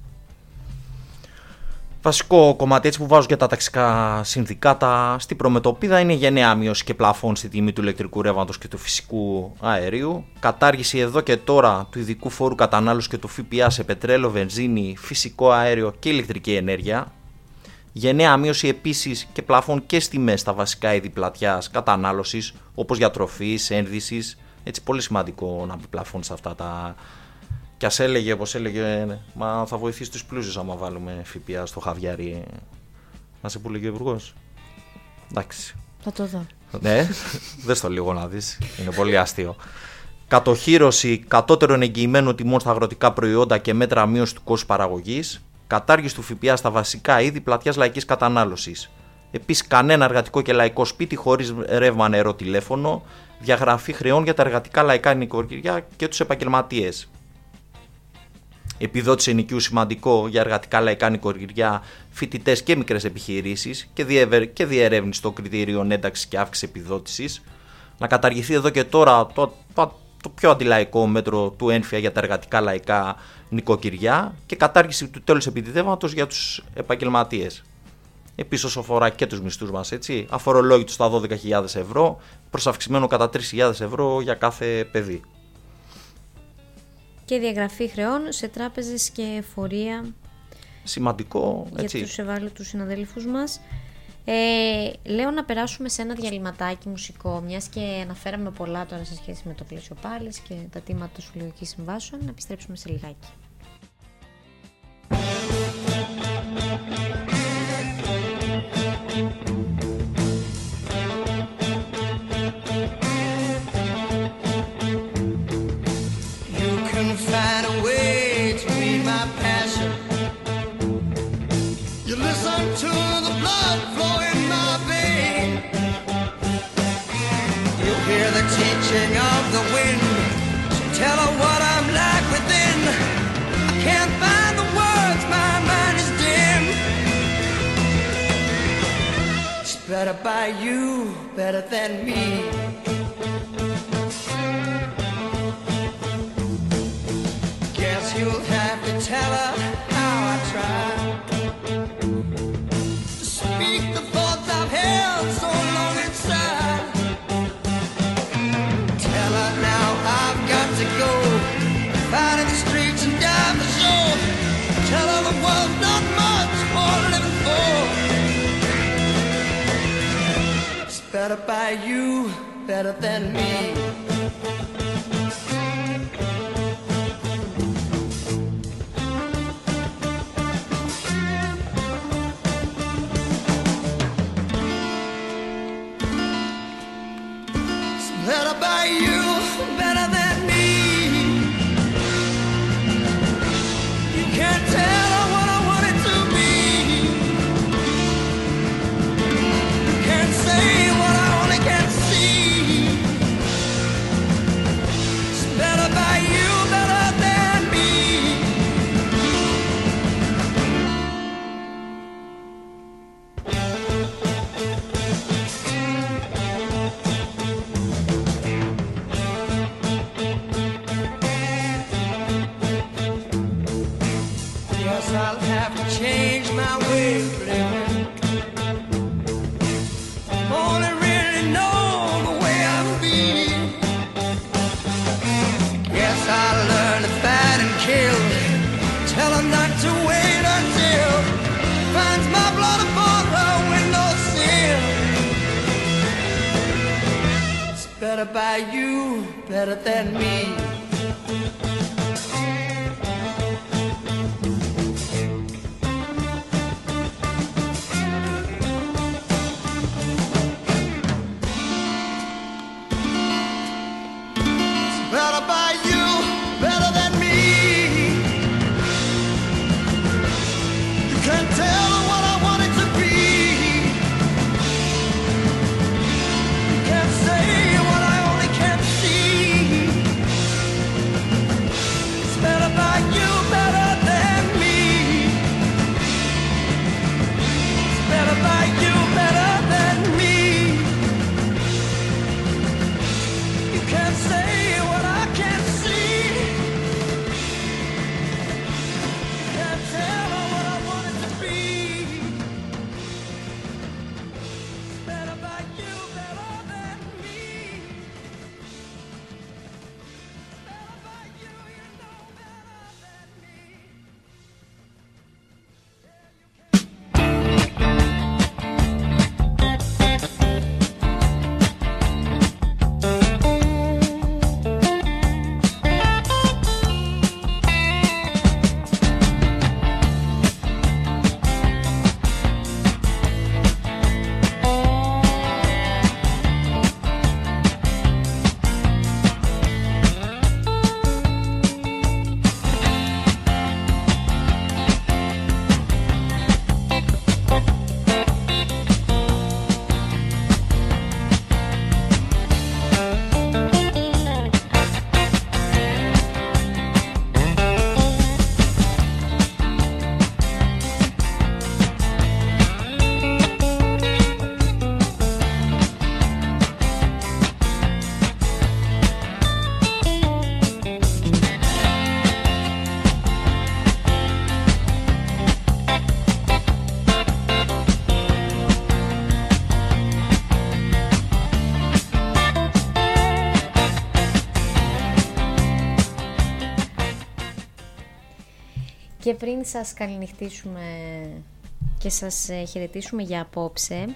Βασικό κομμάτι έτσι που βάζουν και τα ταξικά συνδικάτα στην προμετωπίδα είναι η γενναία μείωση και πλαφών στη τιμή του ηλεκτρικού ρεύματος και του φυσικού αερίου. Κατάργηση εδώ και τώρα του ειδικού φόρου κατανάλωσης και του ΦΠΑ σε πετρέλαιο, βενζίνη, φυσικό αέριο και ηλεκτρική ενέργεια. Γενναία μείωση επίσης και πλαφών και στη μέση στα βασικά είδη πλατιάς κατανάλωσης, όπως διατροφής, ένδυσης. Έτσι, πολύ σημαντικό να μπει πλαφών σε αυτά τα. Και ας έλεγε, όπως έλεγε, μα θα βοηθήσει τους πλούσιους άμα βάλουμε ΦΠΑ στο χαβιάρι. Να σε που λέγει ο Υπουργός. Εντάξει. Θα το δω. Ναι, δες το λίγο να δεις. Είναι πολύ αστείο. Κατοχύρωση κατώτερων εγγυημένων τιμών στα αγροτικά προϊόντα και μέτρα μείωση του κόστους παραγωγής. Κατάργηση του ΦΠΑ στα βασικά είδη πλατιάς λαϊκής κατανάλωσης. Επίσης, κανένα εργατικό και λαϊκό σπίτι χωρίς ρεύμα, νερό, τηλέφωνο. Διαγραφή χρεών για τα εργατικά λαϊκά νοικοκυριά και τους επαγγελματίες. Επιδότηση ενοικίου σημαντικό για εργατικά λαϊκά νοικοκυριά, φοιτητές και μικρές επιχειρήσεις και, διευε... και διερεύνηση των κριτήριων ένταξης και αύξηση επιδότησης. Να καταργηθεί εδώ και τώρα το, το, το πιο αντιλαϊκό μέτρο του έμφυα για τα εργατικά λαϊκά νοικοκυριά και κατάργηση του τέλους επιδιδεύματος για τους επαγγελματίες. Επίσης, όσο αφορά και τους μισθούς μας, έτσι, αφορολόγητο στα δώδεκα χιλιάδες ευρώ, προς αυξημένο κατά τρεις χιλιάδες ευρώ για κάθε παιδί. Και διαγραφή χρεών σε τράπεζες και φορεία. Σημαντικό, έτσι. Για τους ευάλωτους συναδέλφους μας. Ε, λέω να περάσουμε σε ένα διαλυματάκι μουσικό, μιας και αναφέραμε πολλά τώρα σε σχέση με το πλαίσιο πάλης και τα τίματα των συλλογικών συμβάσεων. Να επιστρέψουμε σε λιγάκι. Teaching of the wind, tell her what I'm like within. I can't find the words, my mind is dim. It's better by you, better than me. Guess you'll have to tell her how I try to speak the thoughts I've held so long inside. To go out in the streets and down the shore, tell her the world's not much for living for. It's better by you, better than me. It's better by you, better than me. better by you, better than me. Better by you, better than me. You can't tell what I want it to be. You can't say what I only can't see. It's better by you, better than me. It's better by you, better than me. You can't say what I can't see. You can't tell what I want it to be. It's better by you, better than me. Better by you, you know better than me. Και πριν σας καληνυχτήσουμε και σας χαιρετήσουμε για απόψε,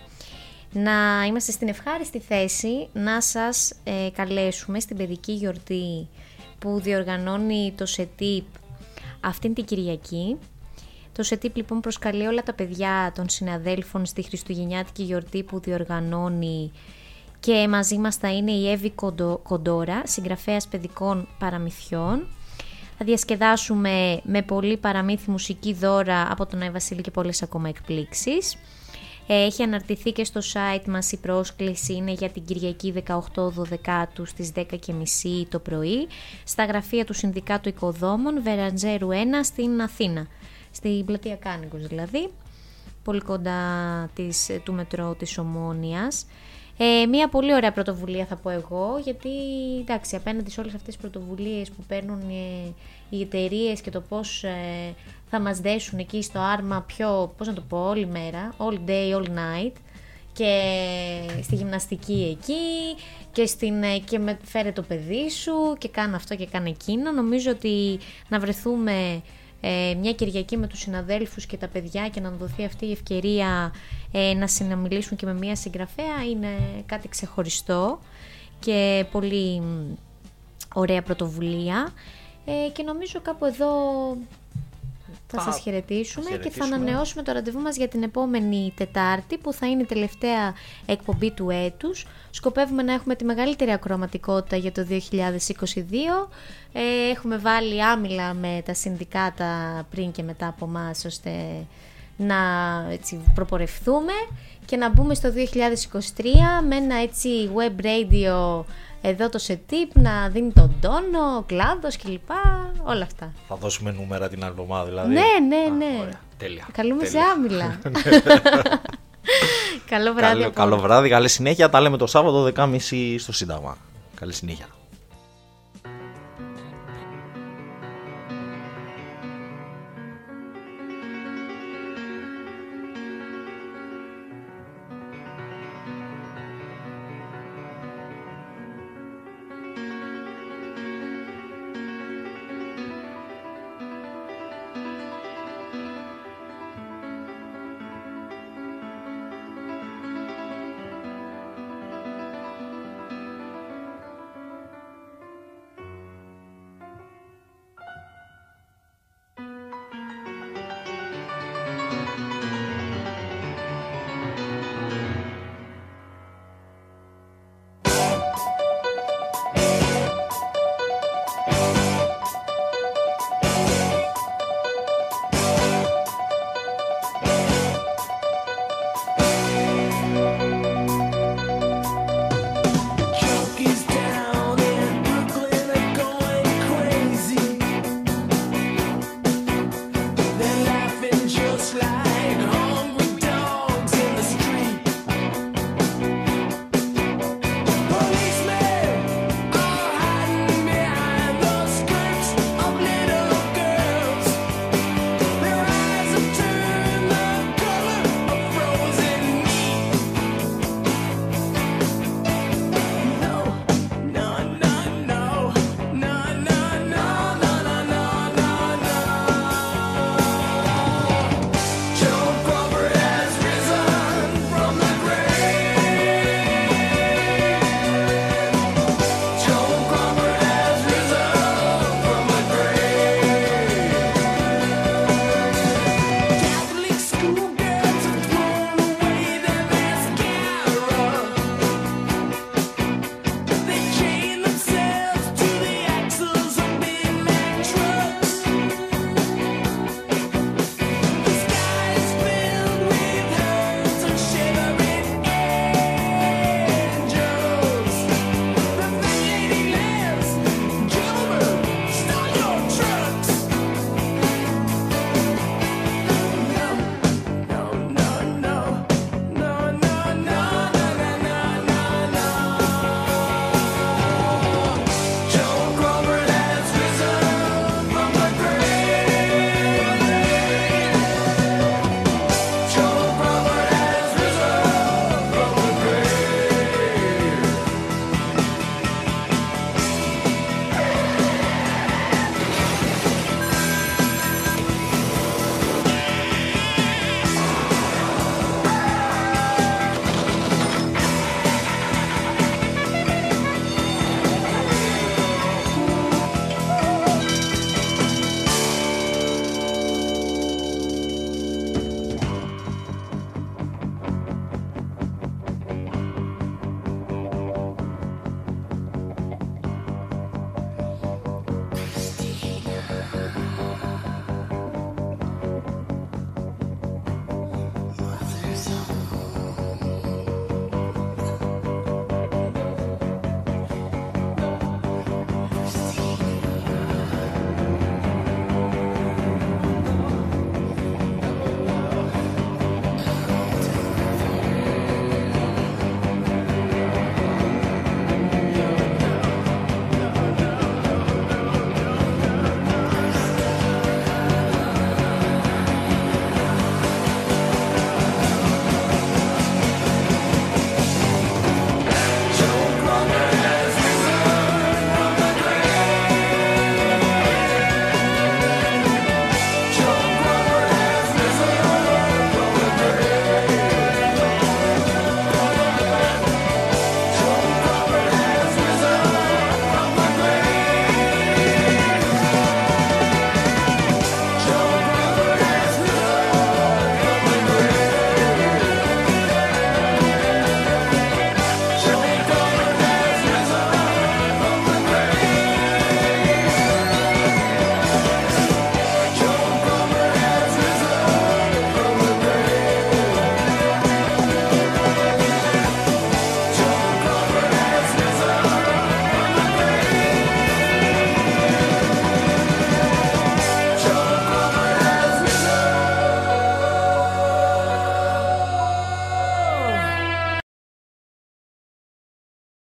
να είμαστε στην ευχάριστη θέση να σας ε, καλέσουμε στην παιδική γιορτή που διοργανώνει το ΣΕΤΙΠ αυτήν την Κυριακή. Το ΣΕΤΙΠ λοιπόν προσκαλεί όλα τα παιδιά των συναδέλφων στη χριστουγεννιάτικη γιορτή που διοργανώνει, και μαζί μας θα είναι η Εύη Κοντόρα, συγγραφέας παιδικών παραμυθιών. Θα διασκεδάσουμε με πολύ παραμύθι, μουσική, δώρα από τον Άι Βασίλη και πολλές ακόμα εκπλήξεις. Έχει αναρτηθεί και στο site μας η πρόσκληση, είναι για την Κυριακή δεκαοκτώ Δωδεκάτου στις δέκα και μισή το πρωί, στα γραφεία του Συνδικάτου Οικοδόμων Βεραντζέρου ένα στην Αθήνα, στην πλατεία Κάνικος δηλαδή, πολύ κοντά της, του μετρό της Ομόνοιας. Ε, μια πολύ ωραία πρωτοβουλία θα πω εγώ, γιατί εντάξει, απέναντι σε όλες αυτές τις πρωτοβουλίες που παίρνουν ε, οι εταιρείες και το πώς ε, θα μας δέσουν εκεί στο άρμα πιο, πώς να το πω, όλη μέρα, all day, all night, και στη γυμναστική εκεί και, στην, και με, φέρε το παιδί σου και κάνε αυτό και κάνε εκείνο. Νομίζω ότι να βρεθούμε ε, μια Κυριακή με τους συναδέλφους και τα παιδιά και να δοθεί αυτή η ευκαιρία ε, να συναμιλήσουν και με μια συγγραφέα είναι κάτι ξεχωριστό και πολύ ωραία πρωτοβουλία, ε, και νομίζω κάπου εδώ θα σας χαιρετήσουμε και θα ανανεώσουμε το ραντεβού μας για την επόμενη Τετάρτη, που θα είναι η τελευταία εκπομπή του έτους. Σκοπεύουμε να έχουμε τη μεγαλύτερη ακροαματικότητα για το δύο χιλιάδες είκοσι δύο. Ε, έχουμε βάλει άμυλα με τα συνδικάτα πριν και μετά από εμάς, ώστε να έτσι, προπορευθούμε και να μπούμε στο δύο χιλιάδες είκοσι τρία με ένα έτσι web radio, εδώ το ΣΕΤΙΠ να δίνει τον τόνο, κλάδος κλπ. Όλα αυτά. Θα δώσουμε νούμερα την άλλη εβδομάδα δηλαδή. Ναι, ναι, ναι. Α, ωραία. Τέλεια. Καλούμε Τέλεια. σε άμυλα. Καλό βράδυ. Καλό, καλό βράδυ, καλή συνέχεια. Τα λέμε το Σάββατο δέκα και μισή στο Σύνταγμα. Καλή συνέχεια.